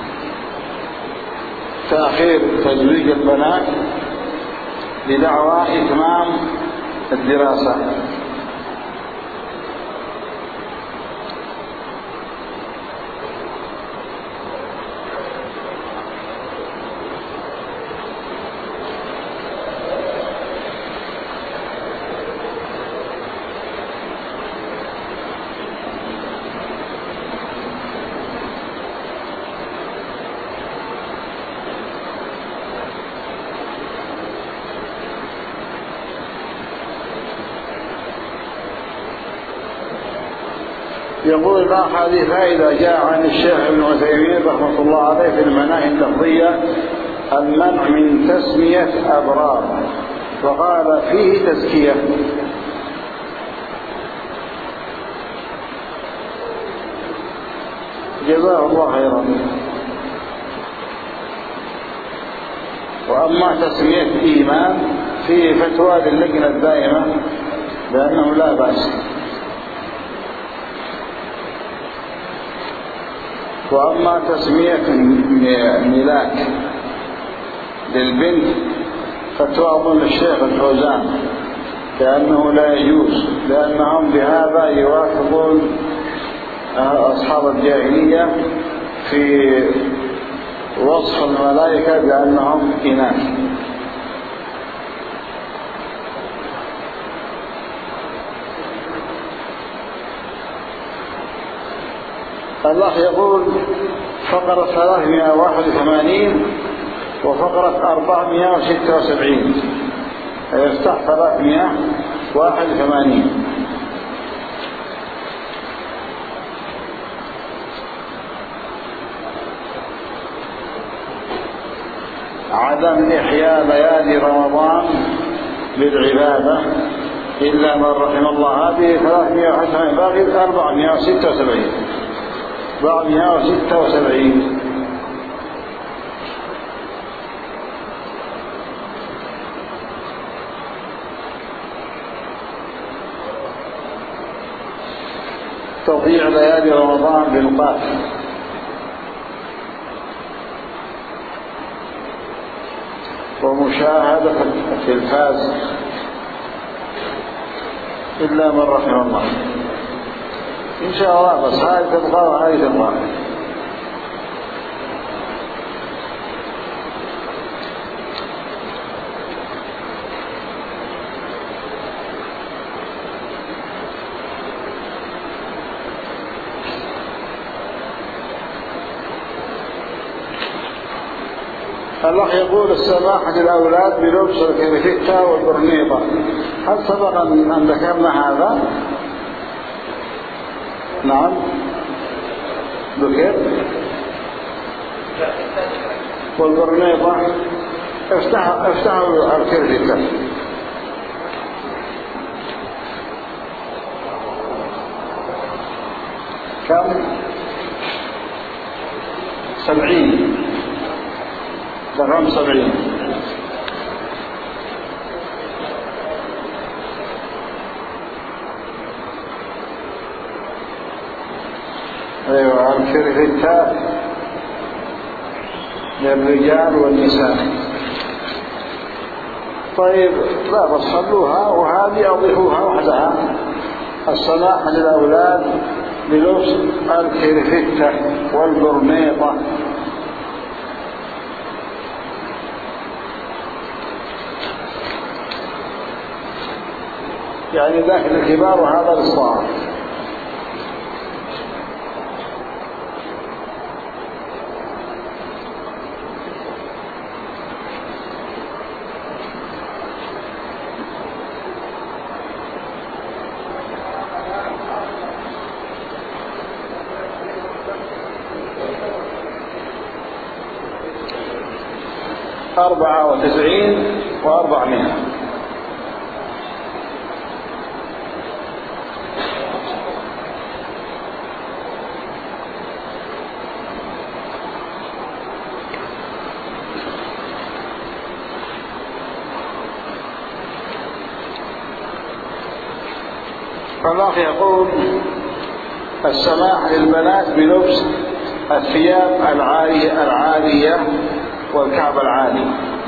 تأخير تزويج البنات بدعوى إتمام الدراسة. يقول الأخ هذه فائدة جاء عن الشيخ ابن عثيمين رحمة الله عليه في المناهي اللفظية المنع من تسمية أبرار، وقال فيه تزكية. جزاه الله خيرا. وأما تسمية إيمان فيه فتوى للجنة الدائمة بأنه لا بأس. وأما تسمية ملاك للبنت فتوى للشيخ الفوزان كأنه لا يجوز، لأنهم بهذا يوافقون أصحاب الجاهلية في وصف الملائكة بأنهم إناث. الله يقول فقرة 381 وفقرة 476. يفتح 300 81. عدم إحياء ليالي رمضان بالعبادة إلا من رحم الله. هذه 300 باقي 476. تضييع ليالي رمضان بالقاف. ومشاهدة التلفاز إلا من رحم الله. إن شاء الله بس هذه تبقى وهذه تبقى. الله يقول السماح للأولاد بلبس الكرفتة والبرنيطة. هل سبق أن ذكرنا هذا؟ نعم. ذكر. والبرنيطة افتحوا الكرفتة. كم؟ 70. رقم 70. أيوة الكرفتة للرجال والنساء. طيب لا بس خلوها وهذه أضيفوها وحدها. السماح للأولاد بلبس الكرفتة والبرنيطة. يعني ذاك الكبار وهذا الصغار. أربعة 90 و400. الله يقول السماح للبنات بلبس الثياب العالية والكعب العالي.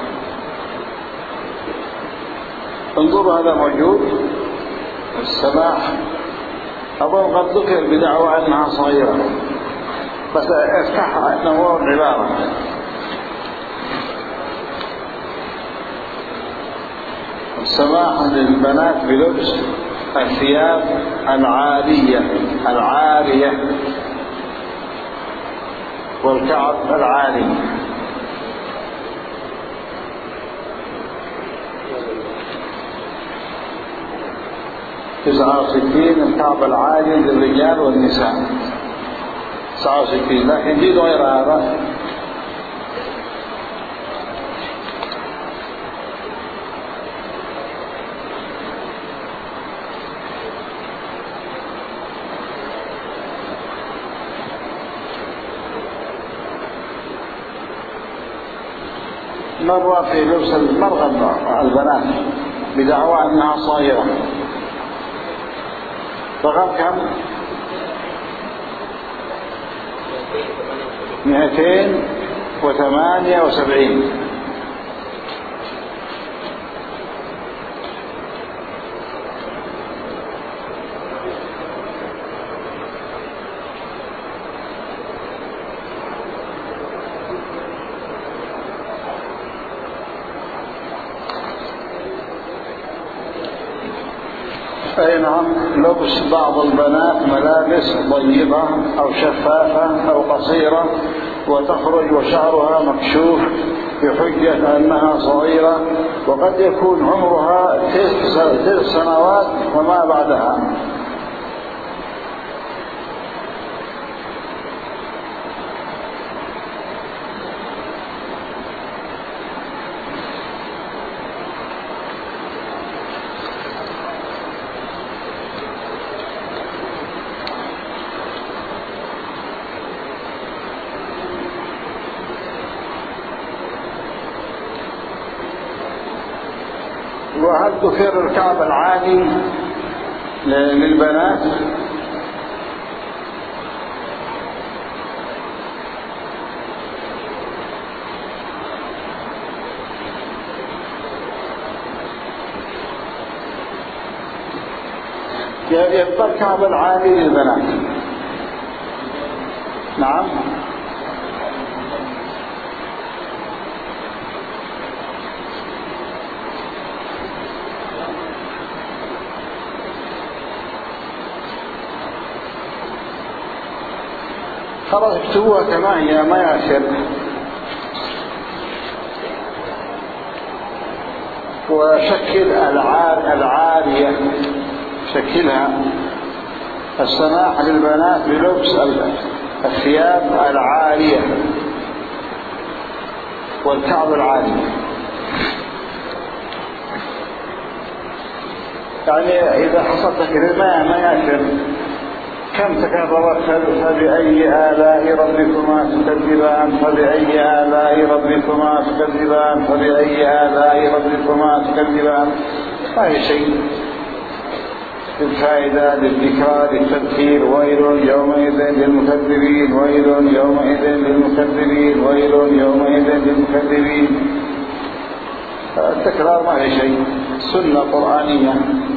انظروا هذا موجود. السماح أظن قد ذكر بدعوى أنها صغيرة بس افتح نور العبارة. السماح للبنات بلبس الثياب العالية والكعب العالي. تسعة 69 الكعب العالي للرجال والنساء 69. لكن جيد غير هذا. مرة في لبس المرغب البنات بدعوى أنها صغيرة. رقم كم؟ 278. أي نعم. لبس بعض البنات ملابس ضيقة أو شفافة أو قصيرة وتخرج وشعرها مكشوف بحجة أنها صغيرة، وقد يكون عمرها 9 سنوات وما بعدها. وهل ذكر الكعب العالي للبنات؟ يبقى الكعب العالي للبنات. نعم. خلاص اكتبوها كما هي ما يأثر. وشكل العارية شكلها السماح للبنات بلبس الثياب العارية والكعب العالي. يعني إذا حصل تكرير ما يأثر. كم تكررت فبأي آلاء ربكما تكذبان فبأي آلاء ربكما تكذبان فبأي آلاء ربكما تكذبان. ما هي شيء للفائدة للذكرى للتذكير. ويل يومئذ للمكذبين ويل يومئذ للمكذبين ويل يومئذ للمكذبين. التكرار ما هي شيء، سنة قرآنية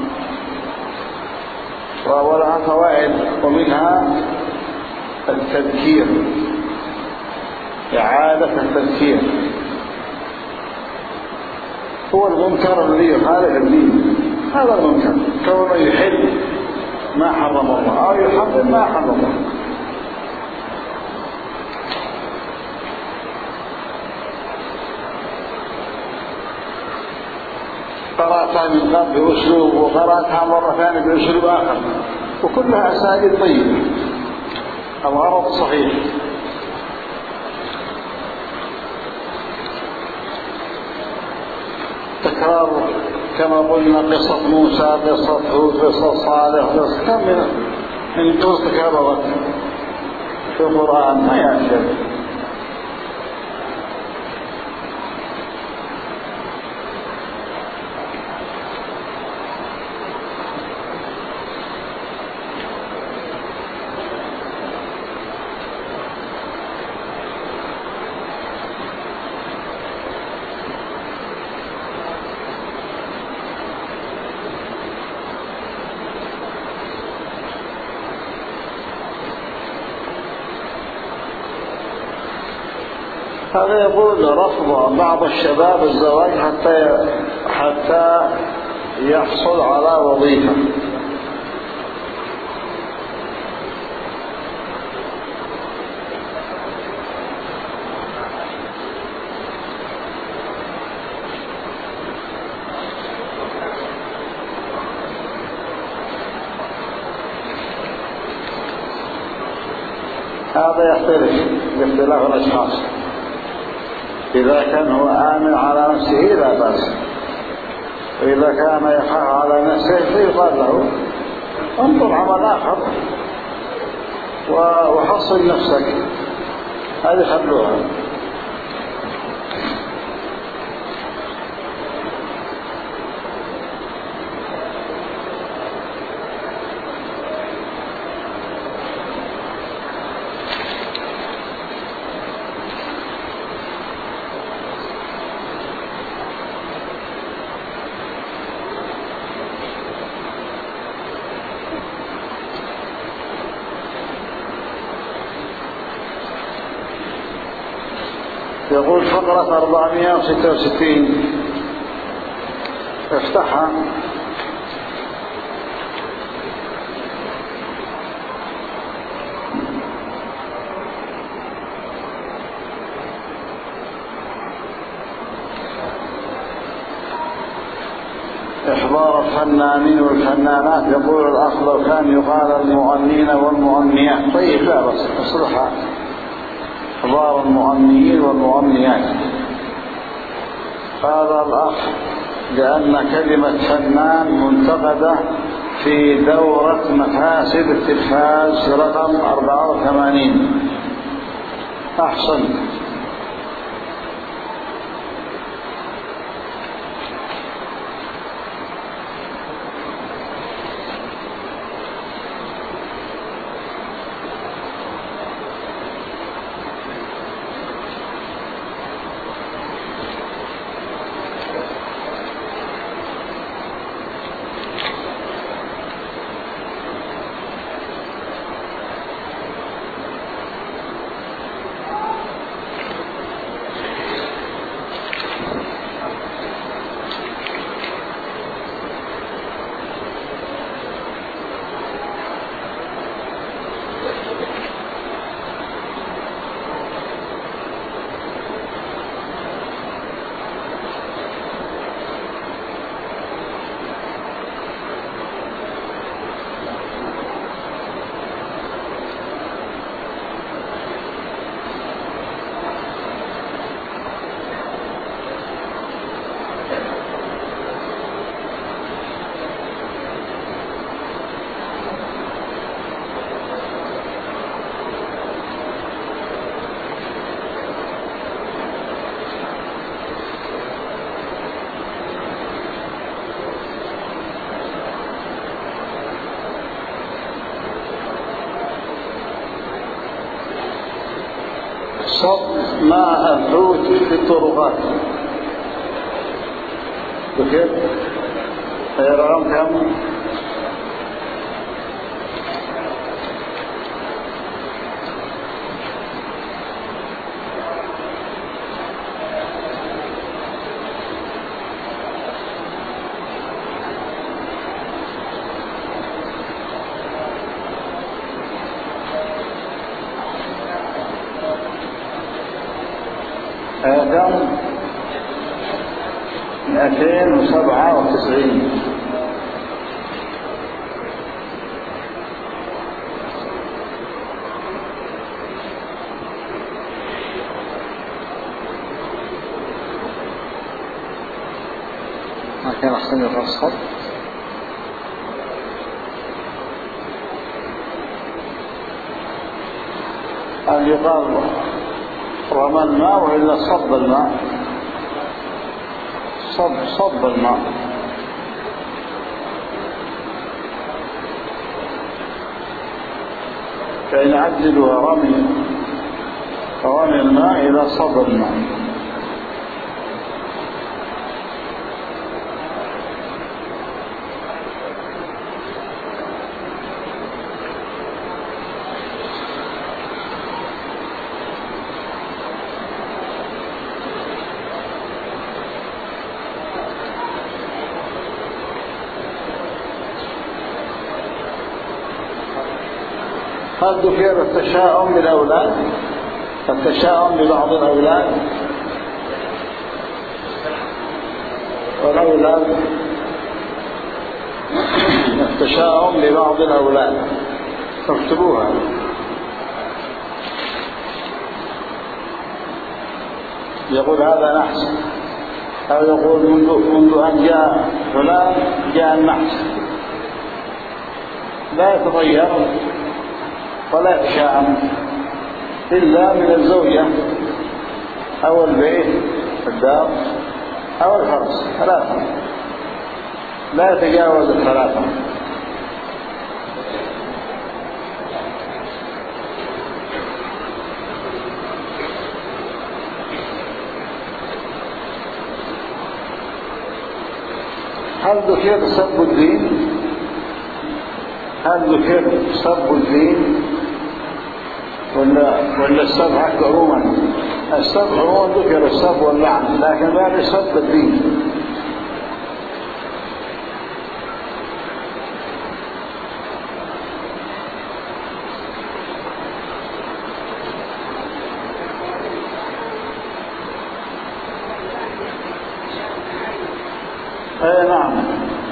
ولها فوائد، ومنها التذكير، إعادة التذكير. هو المنكر الذي يخالف الدين، هذا المنكر، كونه يحل ما حرم الله أو يحرم ما حرم الله. قرأتها من قبل بأسلوب وقرأتها مرة ثانية بأسلوب آخر، وكلها أساليب طيبة، الغرض صحيح. تكرار كما قلنا قصة موسى، قصة هود، قصة صالح، كم من قصص تكررت في القرآن ما يأثر. هذا يقول رفض بعض الشباب الزواج حتى يحصل على وظيفة. هذا يختلف باختلاف الأشخاص. إذا كان هو آمن على نفسه لا بأس، وإذا كان يخاف على نفسه فيقال له انظر عمل آخر وحصل نفسك. هذه خلوها. يقول فقرة 466 افتحها. إحضار الفنانين والفنانات. يقول الأخ لو كان يقال المغنين والمغنيات. طيب لا بس اصلحها، إحضار المغنيين والمغنيات. قال الأخ لأن كلمة فنان منتقدة في دورة مفاسد التلفاز رقم 84. أحسن. صب ماء الحوت في الطرقات. بكيف؟ رقم كم؟ كم؟ 297. ما كان أحسن الرصد. أن يقال رمى الماء وإلا صب الماء. صب الماء. فإن عدلوا رمي الماء إلى صب الماء. هل ذكر التشاؤم بالأولاد؟ التشاؤم ببعض الأولاد والأولاد التشاؤم ببعض الأولاد اكتبوها. يقول هذا نحس، أو يقول منذ أن جاء فلان جاء النحس، لا يتغير ولا يتشاءم إلا من الزوجة أو البيت الدار أو الحرس، ثلاثة لا يتجاوز الثلاثة. هل ذكر سب الدين؟ هل ذكر سب الدين ولا السب حق عموما؟ السب عموما ذكر السب واللعن، لكن بعد سب الدين. اي نعم،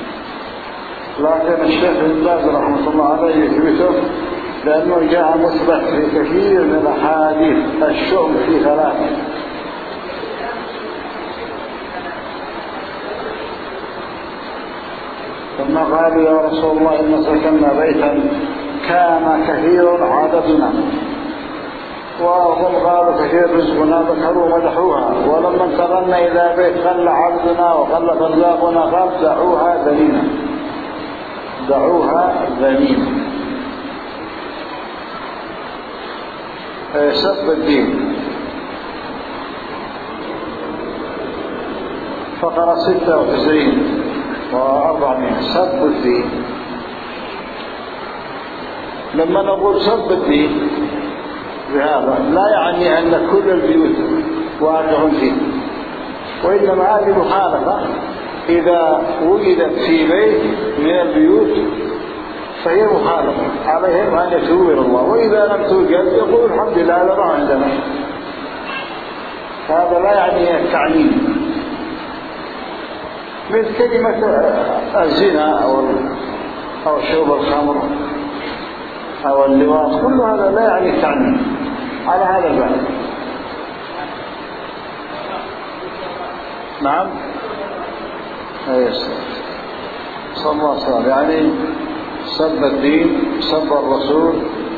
لكن الشيخ ابن باز رحمة الله عليه يثبته لأنه جاء مثبت في كثير من الأحاديث الشؤم في ثلاثة. ثم قالوا يا رسول الله إن سكننا بيتا كان كثير عددنا وهم قالوا كثير رزقنا ذكروا مدحوها، ولما انتقلنا إلى بيت قل عبدنا وقل رزاقنا قال دعوها ذلينا، دعوها ذلينا. سب الدين. فقرة 96 و400 سب الدين. لما نقول سب الدين بهذا لا يعني أن كل البيوت واقع فيه، وإنما هذه مخالفة إذا وجدت في بيت من البيوت فهي مخالفة، عليهم أن يتوبوا إلى الله، وإذا لم توجد يقول الحمد لله هذا ما عندنا. هذا لا يعني التعليم. مثل كلمة الزنا أو شرب الخمر أو اللواط، كل هذا لا يعني التعليم على هذا الباب. نعم صلى الله عليه وسلم، يعني سب الدين، سب الرسول،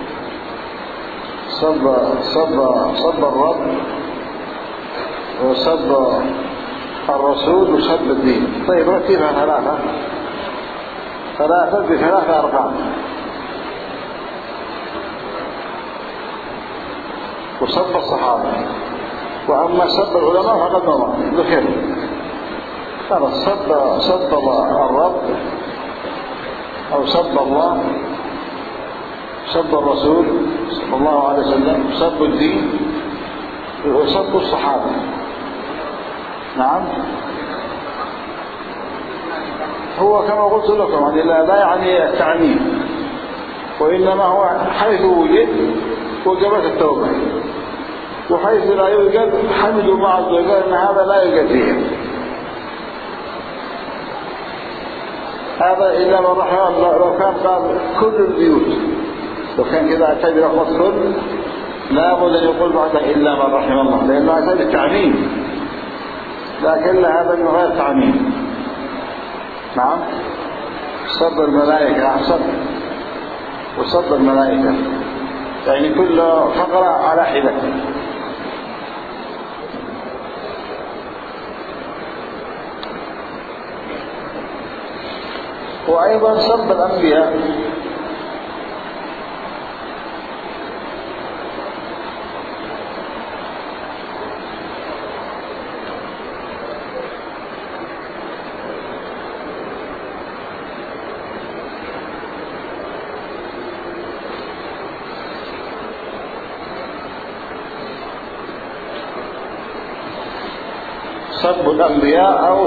سب الرب، وسب الرسول، وسب الدين. طيب رتبها ثلاثة بثلاثة أرقام. وسب الصحابة، وأما سب العلماء فقد نظر ذكر. خلاص سب الرب أو سب الله، سب الرسول صلى الله عليه وسلم، سب الدين، وسب الصحابة. نعم هو كما قلت لكم يعني لا يعني التعميم، وإنما هو حيث وجد وجبت التوبة، وحيث لا يوجد حمد الله عز وجل أن هذا لا يوجد فيه. هذا إلا من رحمه الله. لو كان قال كل البيوت، لو كان كذا اعتبر لفظ كل، لا بد أن يقول بعدها إلا من رحمه الله، لأنه اعتبر التعميم، لكن هذا من غير تعميم. نعم صب الملائكة أحسن، وصب الملائكة يعني كل فقرة على حدة. وأيضا سب الأنبياء. سب الأنبياء أو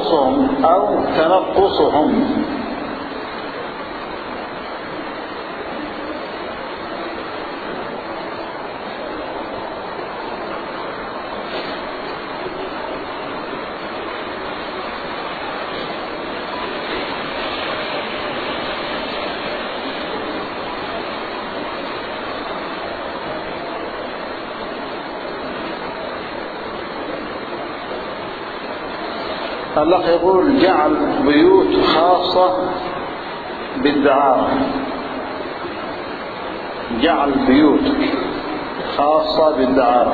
تنقصهم. الله يقول جعل بيوت خاصة بالدعارة، جعل بيوت خاصة بالدعارة.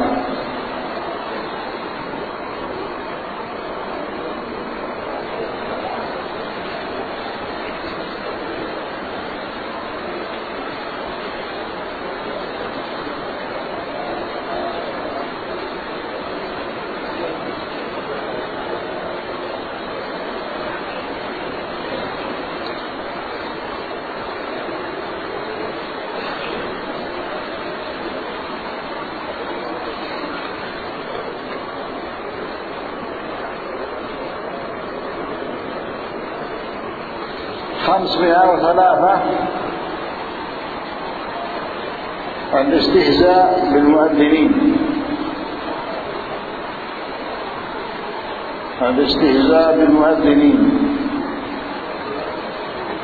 وثلاثة الاستهزاء بالمؤذنين، الاستهزاء بالمؤذنين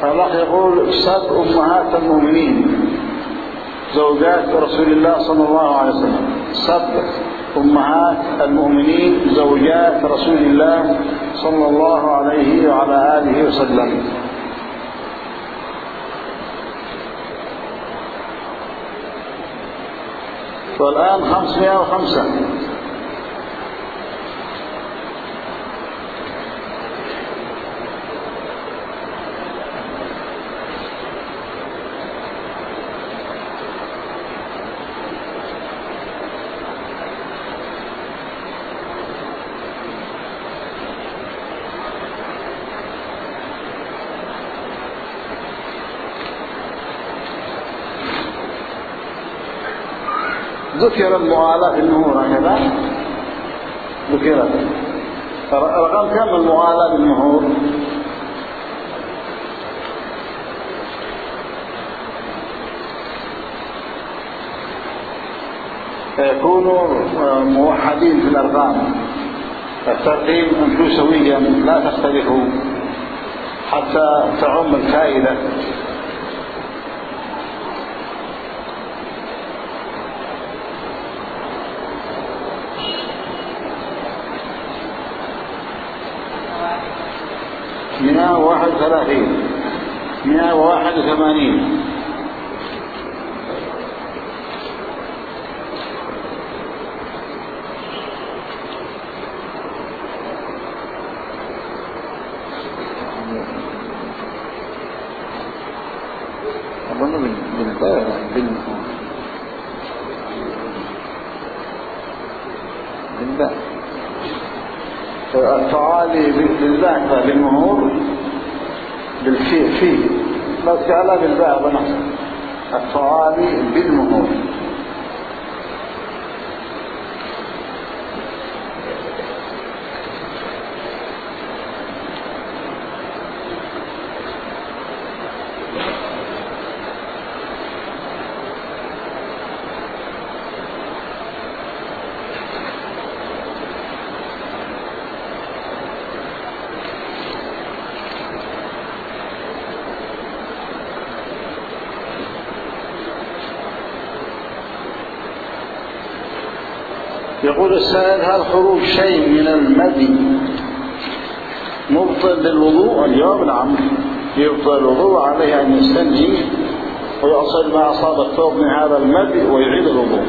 الأخ يقول سب أمهات المؤمنين زوجات رسول الله صلى الله عليه وسلم، سب أمهات المؤمنين زوجات رسول الله صلى الله عليه وعلى آله وسلم. والآن 505. ذكر المغالاة في المهور هكذا، ذكرت. رقم كم المغالاة بالمهور؟ يكونوا موحدين في الأرقام، الترقيم أنتم سويا لا تختلفوا حتى تعم الفائدة. مئة وواحد 181. أظن بالباء التعالي بالباء بالمهور بالفي بس على بالباء بنحصل التعالي بالمهور. يقول السائل: هل خروج شيء من المدي مبطل للوضوء؟ الجواب: نعم، يبطل الوضوء، عليه أن يستنجي ويغسل ما أصاب الثوب من هذا المدي ويعيد الوضوء.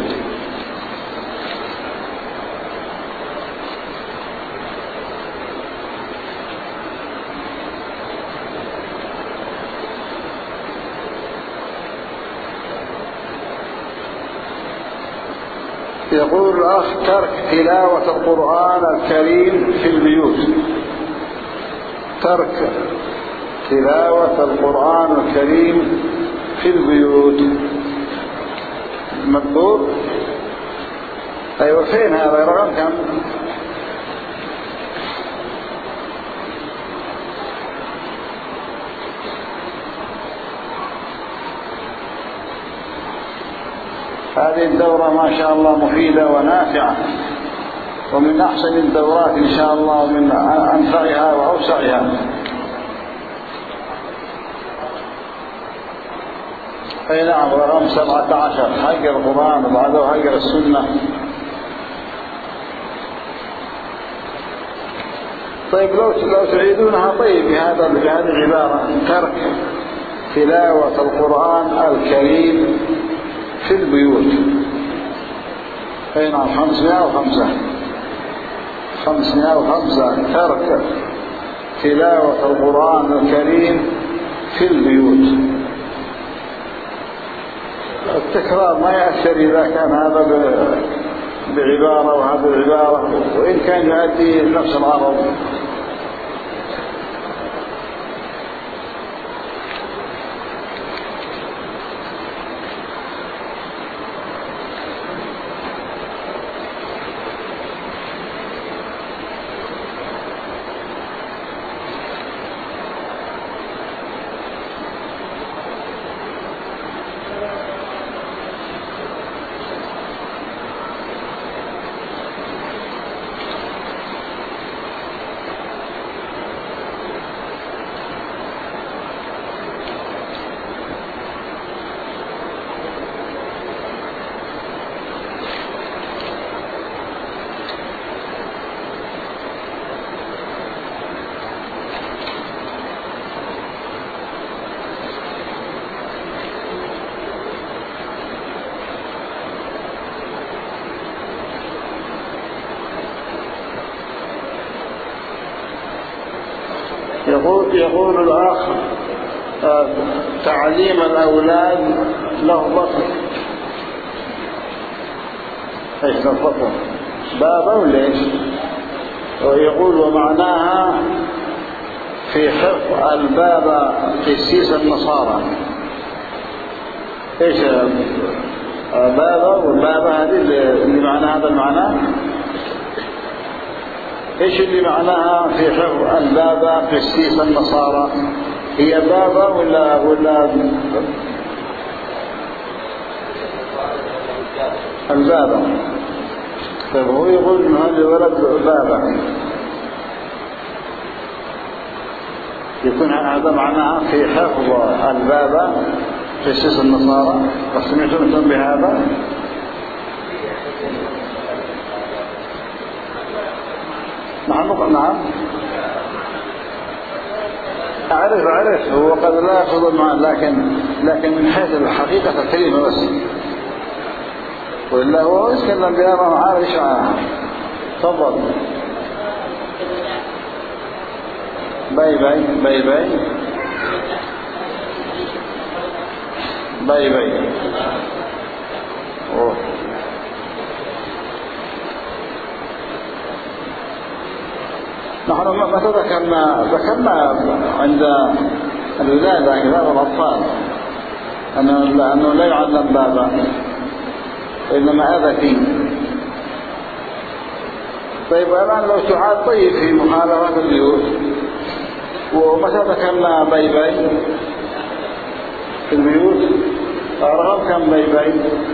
يقول الأخ: ترك تلاوة القرآن الكريم في البيوت، ترك تلاوة القرآن الكريم في البيوت مكتوب. أيوة، فين هذا؟ رقم كم؟ هذه الدورة ما شاء الله مفيدة ونافعة، ومن أحسن الدورات إن شاء الله ومن أنفعها وأوسعها. أي نعم، رقم 17 هيقرأ القرآن وبعده هيقرأ السنة. طيب لو تعيدونها طيب بهذه العبارة: ترك تلاوة القرآن الكريم في البيوت. أي نعم، 505 ترك تلاوة القرآن الكريم في البيوت. التكرار ما يأثر إذا كان هذا بعبارة وهذا بعبارة، وإن كان يؤدي نفس الغرض. يقول الأخ تعليم الأولاد لفظة ايش لفظة بابا ولا ايش؟ ويقول ومعناها في حفظ الباب قسيس النصارى. ايش بابا والبابا هذه اللي معنى هذا المعنى؟ ايش اللي معناها في حفظ الباب قسيس النصارى؟ هي بابا ولا البابا؟ طيب هو يقول ان هذا الولد بابا، يكون هذا معناها في حفظ البابا قسيس النصارى. وسمعتم انتم بهذا؟ نعم أعرف هو قد لا يفضل معه، لكن من حيث الحقيقة الكلمة بس، وإلا هو يتكلم بها ما عارف إيش معها. تفضل. باي باي باي باي باي باي. أوه. نحن متى ذكرنا عند الولادة كتاب الأطفال أنه لا يعلم بابا وإنما أبتي. طيب الآن لو تعاد طيب في مخالفات البيوت، ومتى ذكرنا باي باي في البيوت؟ رقم كم باي باي؟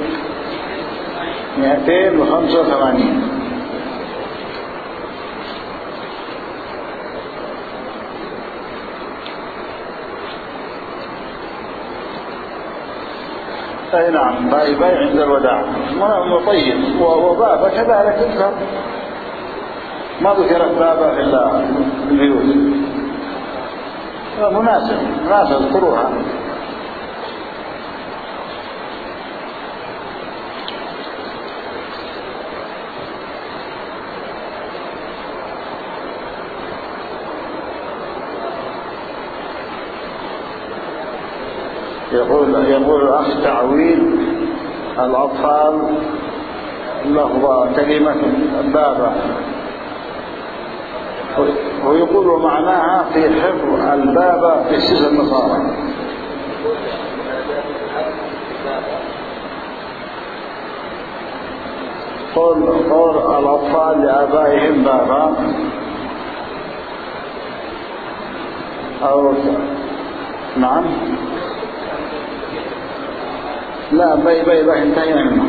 285. اي نعم باي باي عند الوداع طيب. وبابا كذلك تذكر، ما ذكرت بابا في البيوت. مناسب اذكروها. يقول الأخ تعويل الأطفال لفظ كلمة بابا، ويقول ومعناها في حفظ الباب في قسيس النصارى. قول الأطفال لآبائهم بابا أو نعم لا باي انتهينا منه.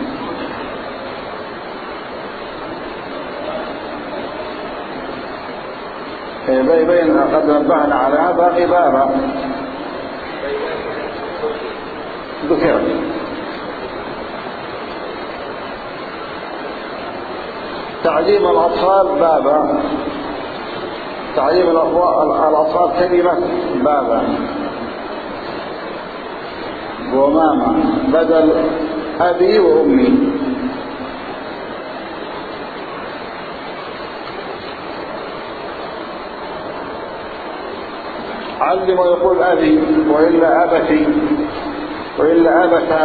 باي قد نبهنا على باقي بابا ذكر. تعليم الأطفال بابا، تعليم الأطفال كلمة بابا وماما بدل أبي وأمي. علم ويقول أبي وإلا أبتي وإلا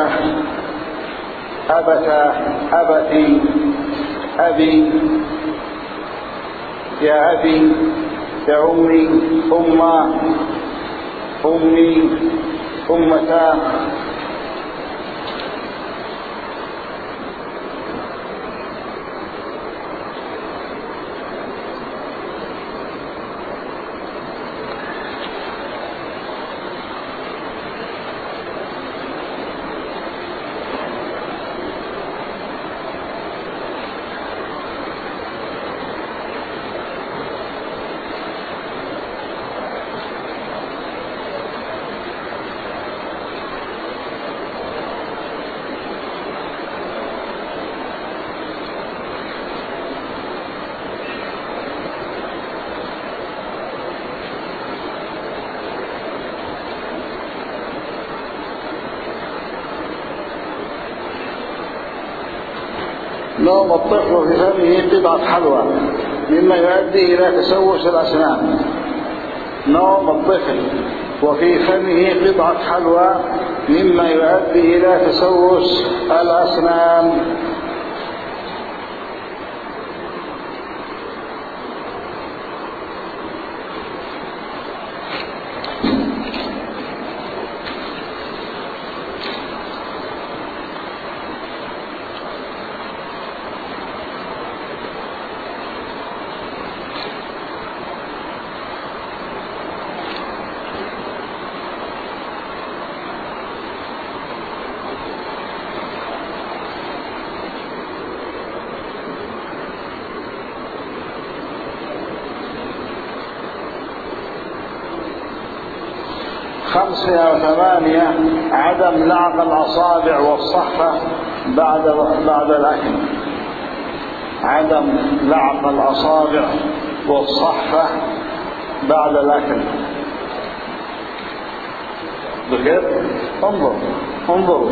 أبتي أبي يا أبي يا أمي أمي أمتا. نوم الطفل في فمه قطعة حلوى مما يؤدي إلى تسوس الأسنان. نوم الطفل وفي فمه قطعة حلوى مما يؤدي إلى تسوس الأسنان. 508 عدم لعق الأصابع والصحفة بعد الأكل. عدم لعق الأصابع والصحفة بعد الأكل. بكيف؟ انظروا.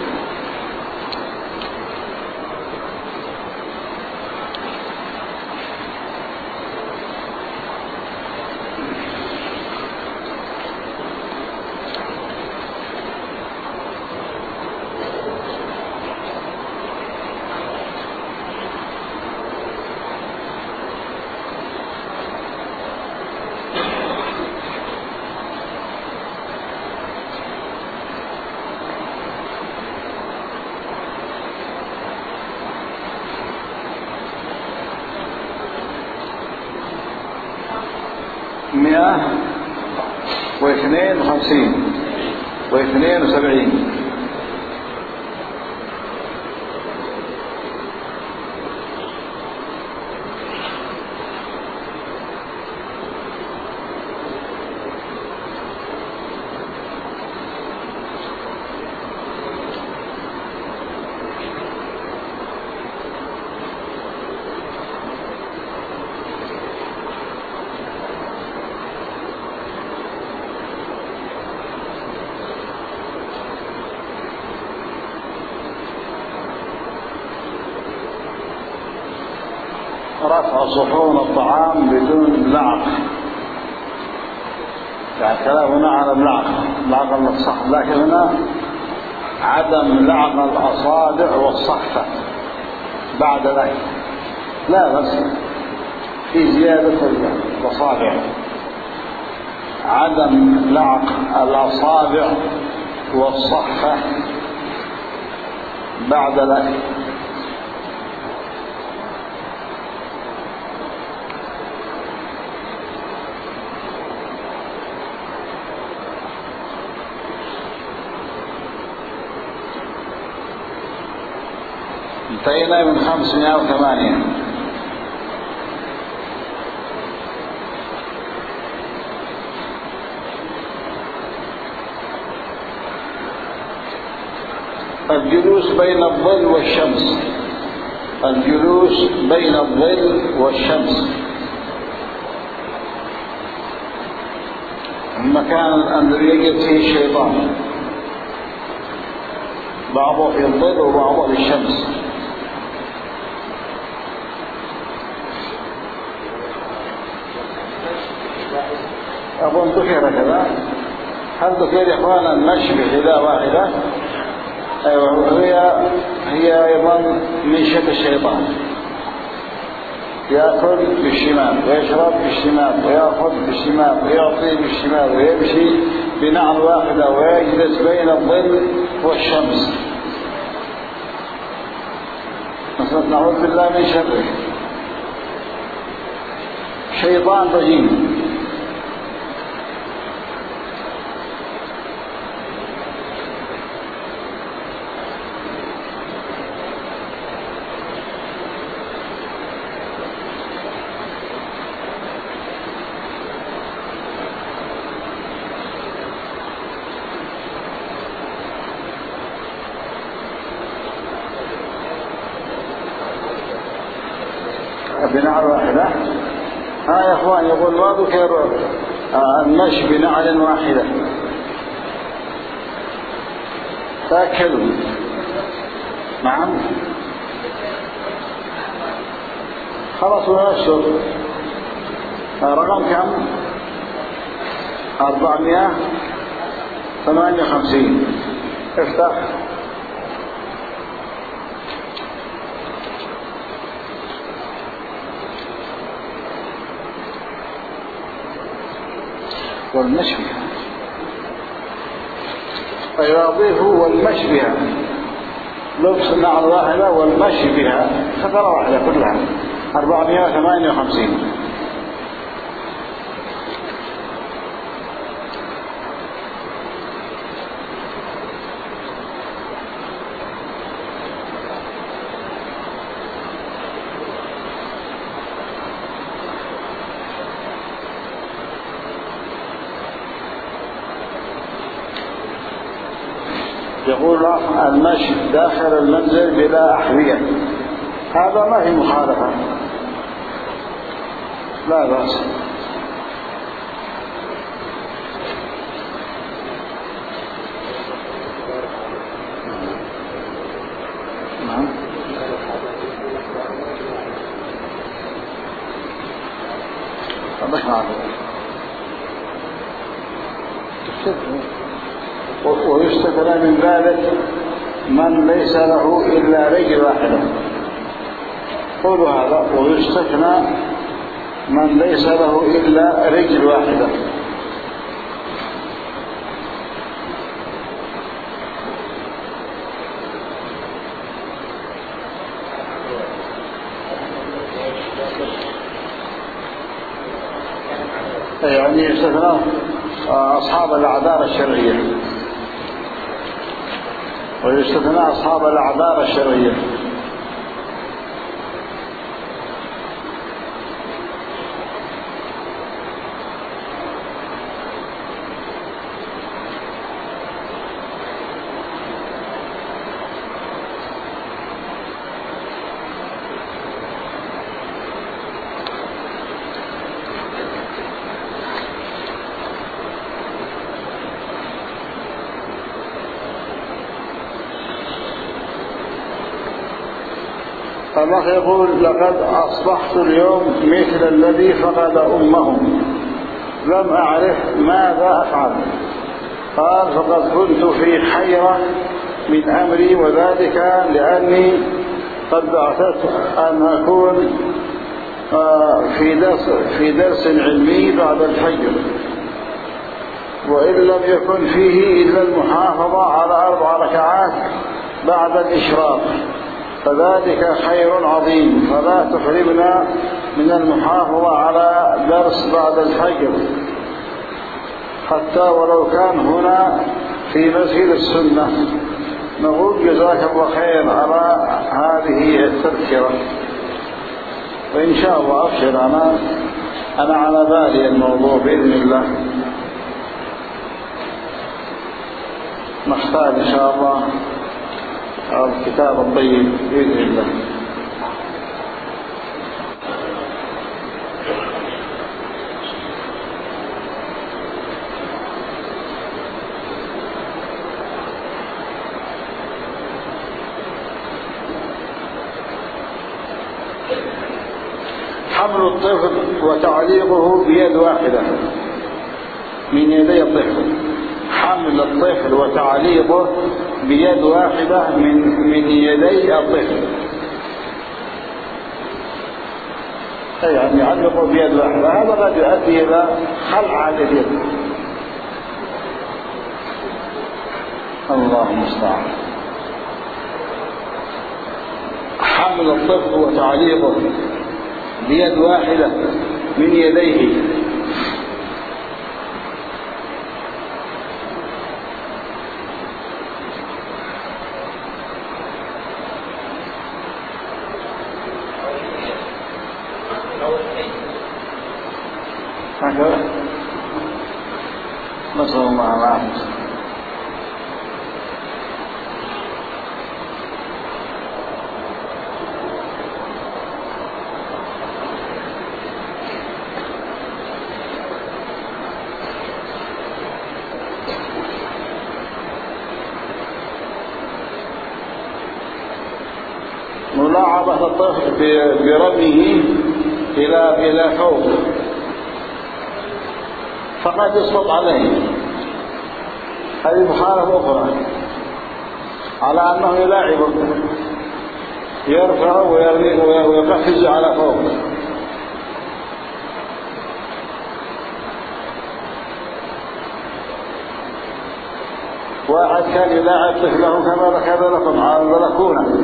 مئة 52 و72. رفع صحون الطعام بدون لعق. يعني الكلام هنا على لعق الصحف، لكن هنا عدم لعق الأصابع والصحفة بعد الأكل. لا بس في زيادة الأصابع. عدم لعق الأصابع والصحفة بعد الأكل. انتهينا من 508. الجلوس بين الظل والشمس. الجلوس بين الظل والشمس، المكان الذي يجد فيه الشيطان، بعضه في الظل وبعضه في الشمس. أظن ذكر كذا. هل ذكر يا إخوان المشي بحذاء واحدة؟ أيوة، هي أيضا من شد الشيطان. يأكل بالشمال ويشرب بالشمال ويأخذ بالشمال ويعطي بالشمال ويمشي بنعل واحدة ويجلس بين الظل والشمس. نعوذ بالله من شره. شيطان رجيم. بنعل واحدة. يا اخوان يقول ما ذكر المشي بنعل واحدة. تأكل. نعم خلاص ونشر. رقم كم؟ 458. افتح. والمشي فيضيف والمشي بها، لبس النعل واحدة والمشي بها فترة واحدة كلها. 458. يقول المشي داخل المنزل بلا أحذية، هذا ما في مخالفة، لا بأس. نعم. ويستثنى من ذلك من ليس له إلا رجل واحدة. قولوا هذا، ويستثنى من ليس له إلا رجل واحدة. يعني يستثنى أصحاب الأعذار الشرعية، ويستثنى أصحاب الأعذار الشرعية. الله يقول لقد أصبحت اليوم مثل الذي فقد أمه لم أعرف ماذا أفعل. قال فقد كنت في حيرة من أمري، وذلك لأني قد اعتدت أن أكون في درس علمي بعد الفجر، وإن لم يكن فيه إلا المحافظة على 4 ركعات بعد الإشراق، فذلك خير عظيم، فلا تحرمنا من المحافظة على درس بعد الفجر حتى ولو كان هنا في مسجد السنة. نقول جزاك الله خير على هذه التذكرة، وإن شاء الله أبشر أنا على بالي الموضوع بإذن الله. نختار إن شاء الله الكتاب الطيب بإذن الله. حمل الطفل وتعليقه بيد واحدة من يدي الطفل. حمل الطفل وتعليقه بيد واحدة من يدي الطفل، يعني يعلقه بيد واحدة، هذا قد يؤدي إلى خلع اليد. الله المستعان. حمل الطفل وتعليقه بيد واحدة من يديه، هكذا نسأل الله العافية. ملاعبة الطفل برميه إلى فوق، فقد يسقط عليه. هذه مخالفة أخرى على أنه يلاعبه، يرفعه ويقفز على فوق. واحد كان يلاعب طفله كما ذكر لكم على البلكونة،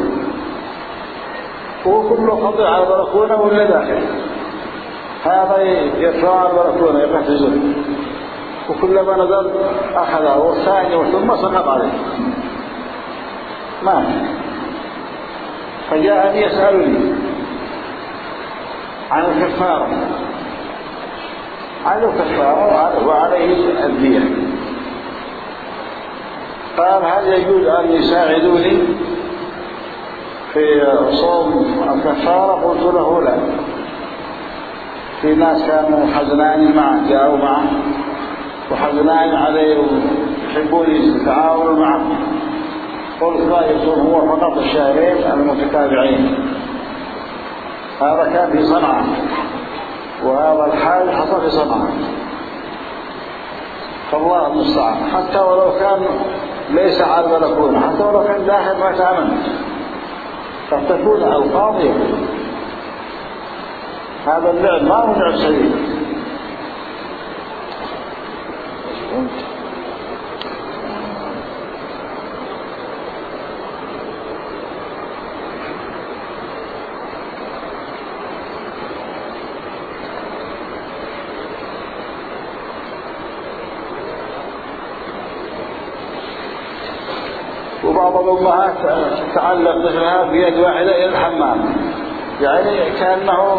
وكله قطع على البلكونة ولا داخل، هذا يرفع على البلكونة يقفزه، وكلما نزل أخذه والثاني ثم سقط عليه مات. فجاءني يسألني عن الكفارة، عنه كفارة وعليه الدية. قال هل يجوز أن يساعدوني في صوم الكفارة؟ قلت له لا. في ناس كانوا حزنان معه، جاءوا معه وحزنان عليه ويحبون يتعاونوا معه. قلت لا، يصوم هو فقط الشهرين المتتابعين. هذا كان في صنعاء، وهذا الحال حصل في صنعاء، فالله المستعان. حتى ولو كان ليس على البلكونة، حتى ولو كان داخل ما تأمن، قد تكون القاضية. هذا اللعب ما هو لعب سليم. وبعض الأمهات تعلق طفلها بيد واحدة إلى الحمام، يعني كأنه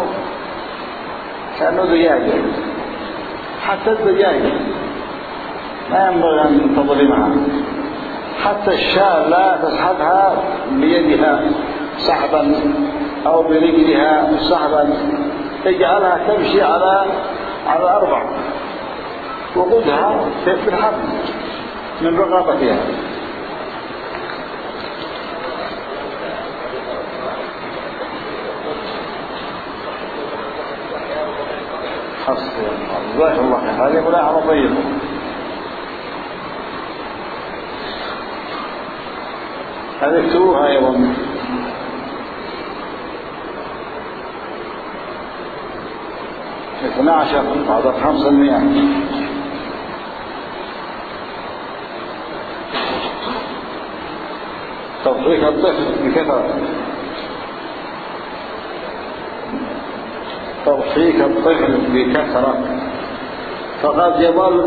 دجاجة. حتى الدجاجة ما ينبغي أن تظلمها. حتى الشاة لا تسحبها بيدها سحبا أو برجلها سحبا، تجعلها تمشي على 4 وقودها في الحبل من رقبتها. جزاك الله خير. هذه ملاحظة طيبة. هذه اكتبوها أيضا. عشر عدد 500. تضحيك الطفل بكثرة. تضحيك الطفل بكثرة فقد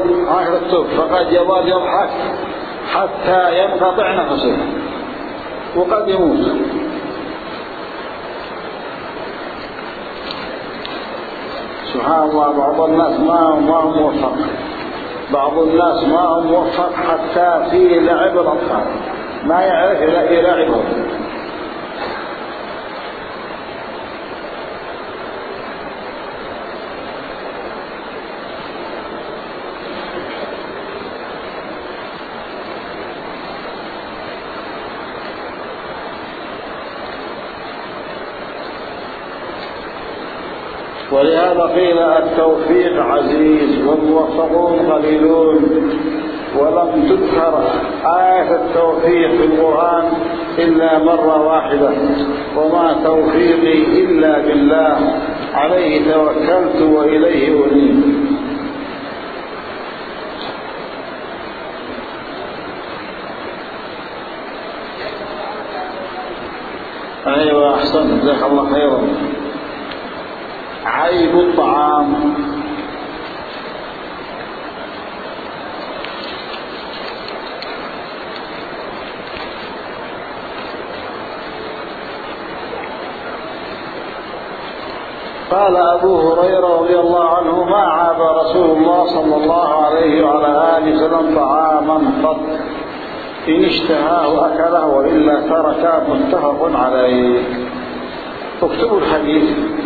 يظل يضحك حتى ينقطع نفسه وقد يموت. سبحان الله. بعض الناس ما هو موفق، بعض الناس ما هو موفق حتى في لعب الأطفال، ما يعرف يلعبهم. ولهذا قيل التوفيق عزيز والموفقون قليلون. ولم تذكر آية التوفيق في القرآن إلا مرة واحدة: وما توفيقي إلا بالله عليه توكلت وإليه أنيب. أيوة أحسنت، جزاك الله خيرا. عيب الطعام. قال أبو هريرة رضي الله عنه: ما عاب رسول الله صلى الله عليه وعلى آله وسلم طعاما قط، إن اشتهاه أكله وإلا تركه. متفق عليه. اكتبوا الحديث.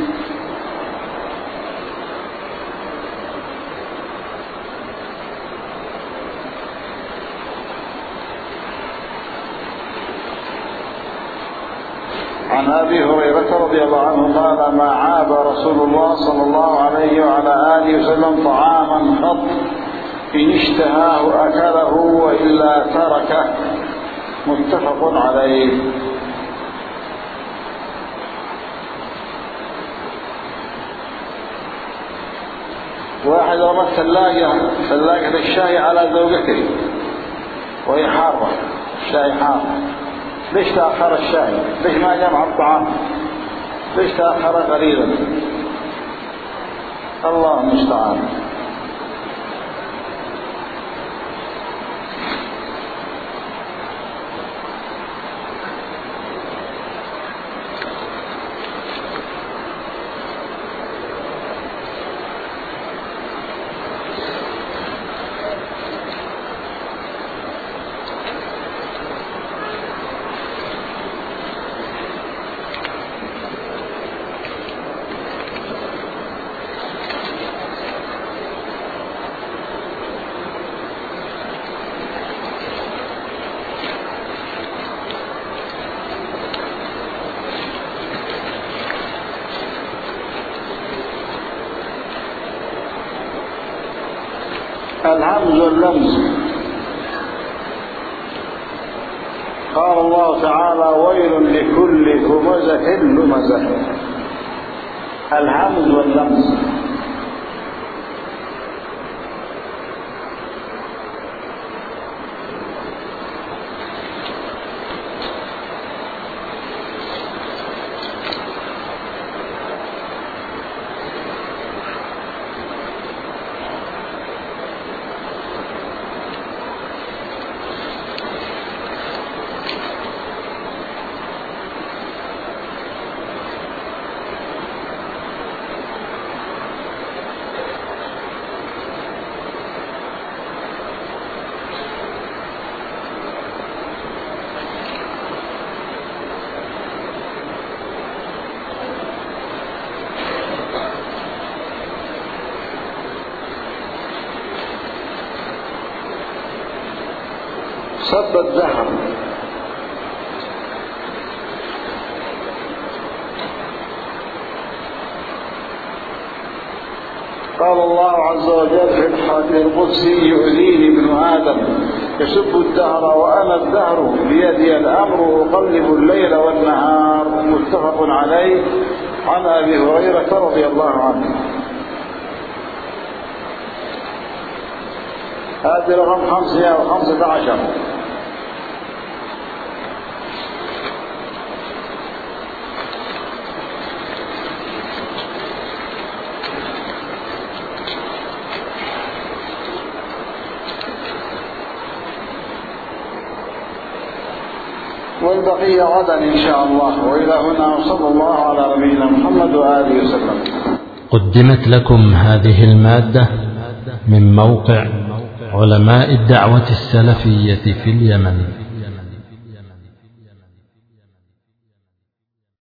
عن أبي هريرة رضي الله عنه قال: ما عاب رسول الله صلى الله عليه وعلى آله وسلم طعاما قط، إن اشتهاه أكله وإلا تركه. متفق عليه. واحد رمى ثلاجة الشاي على زوجته وهي حارة، الشاي حار، ليش تأخر الشاي؟ ليش ما جمع الطعام؟ ليش تأخر قليلا؟ الله المستعان. الهمز واللمز. قال الله تعالى: ويل لكل همزة لمزة. الهمز واللمز. صب الذهب. قال الله عز وجل في الحديث القدسي: يؤذيني ابن آدم يسب الدهر وأنا الدهر بيدي الأمر أقلب الليل والنهار. متفق عليه. عن أبي هريرة رضي الله عنه. هذه رقم 515. والبقية غدا إن شاء الله. وإلى هنا وصلى الله على نبينا محمد وآله وسلم. قدمت لكم هذه المادة من موقع علماء الدعوة السلفية في اليمن.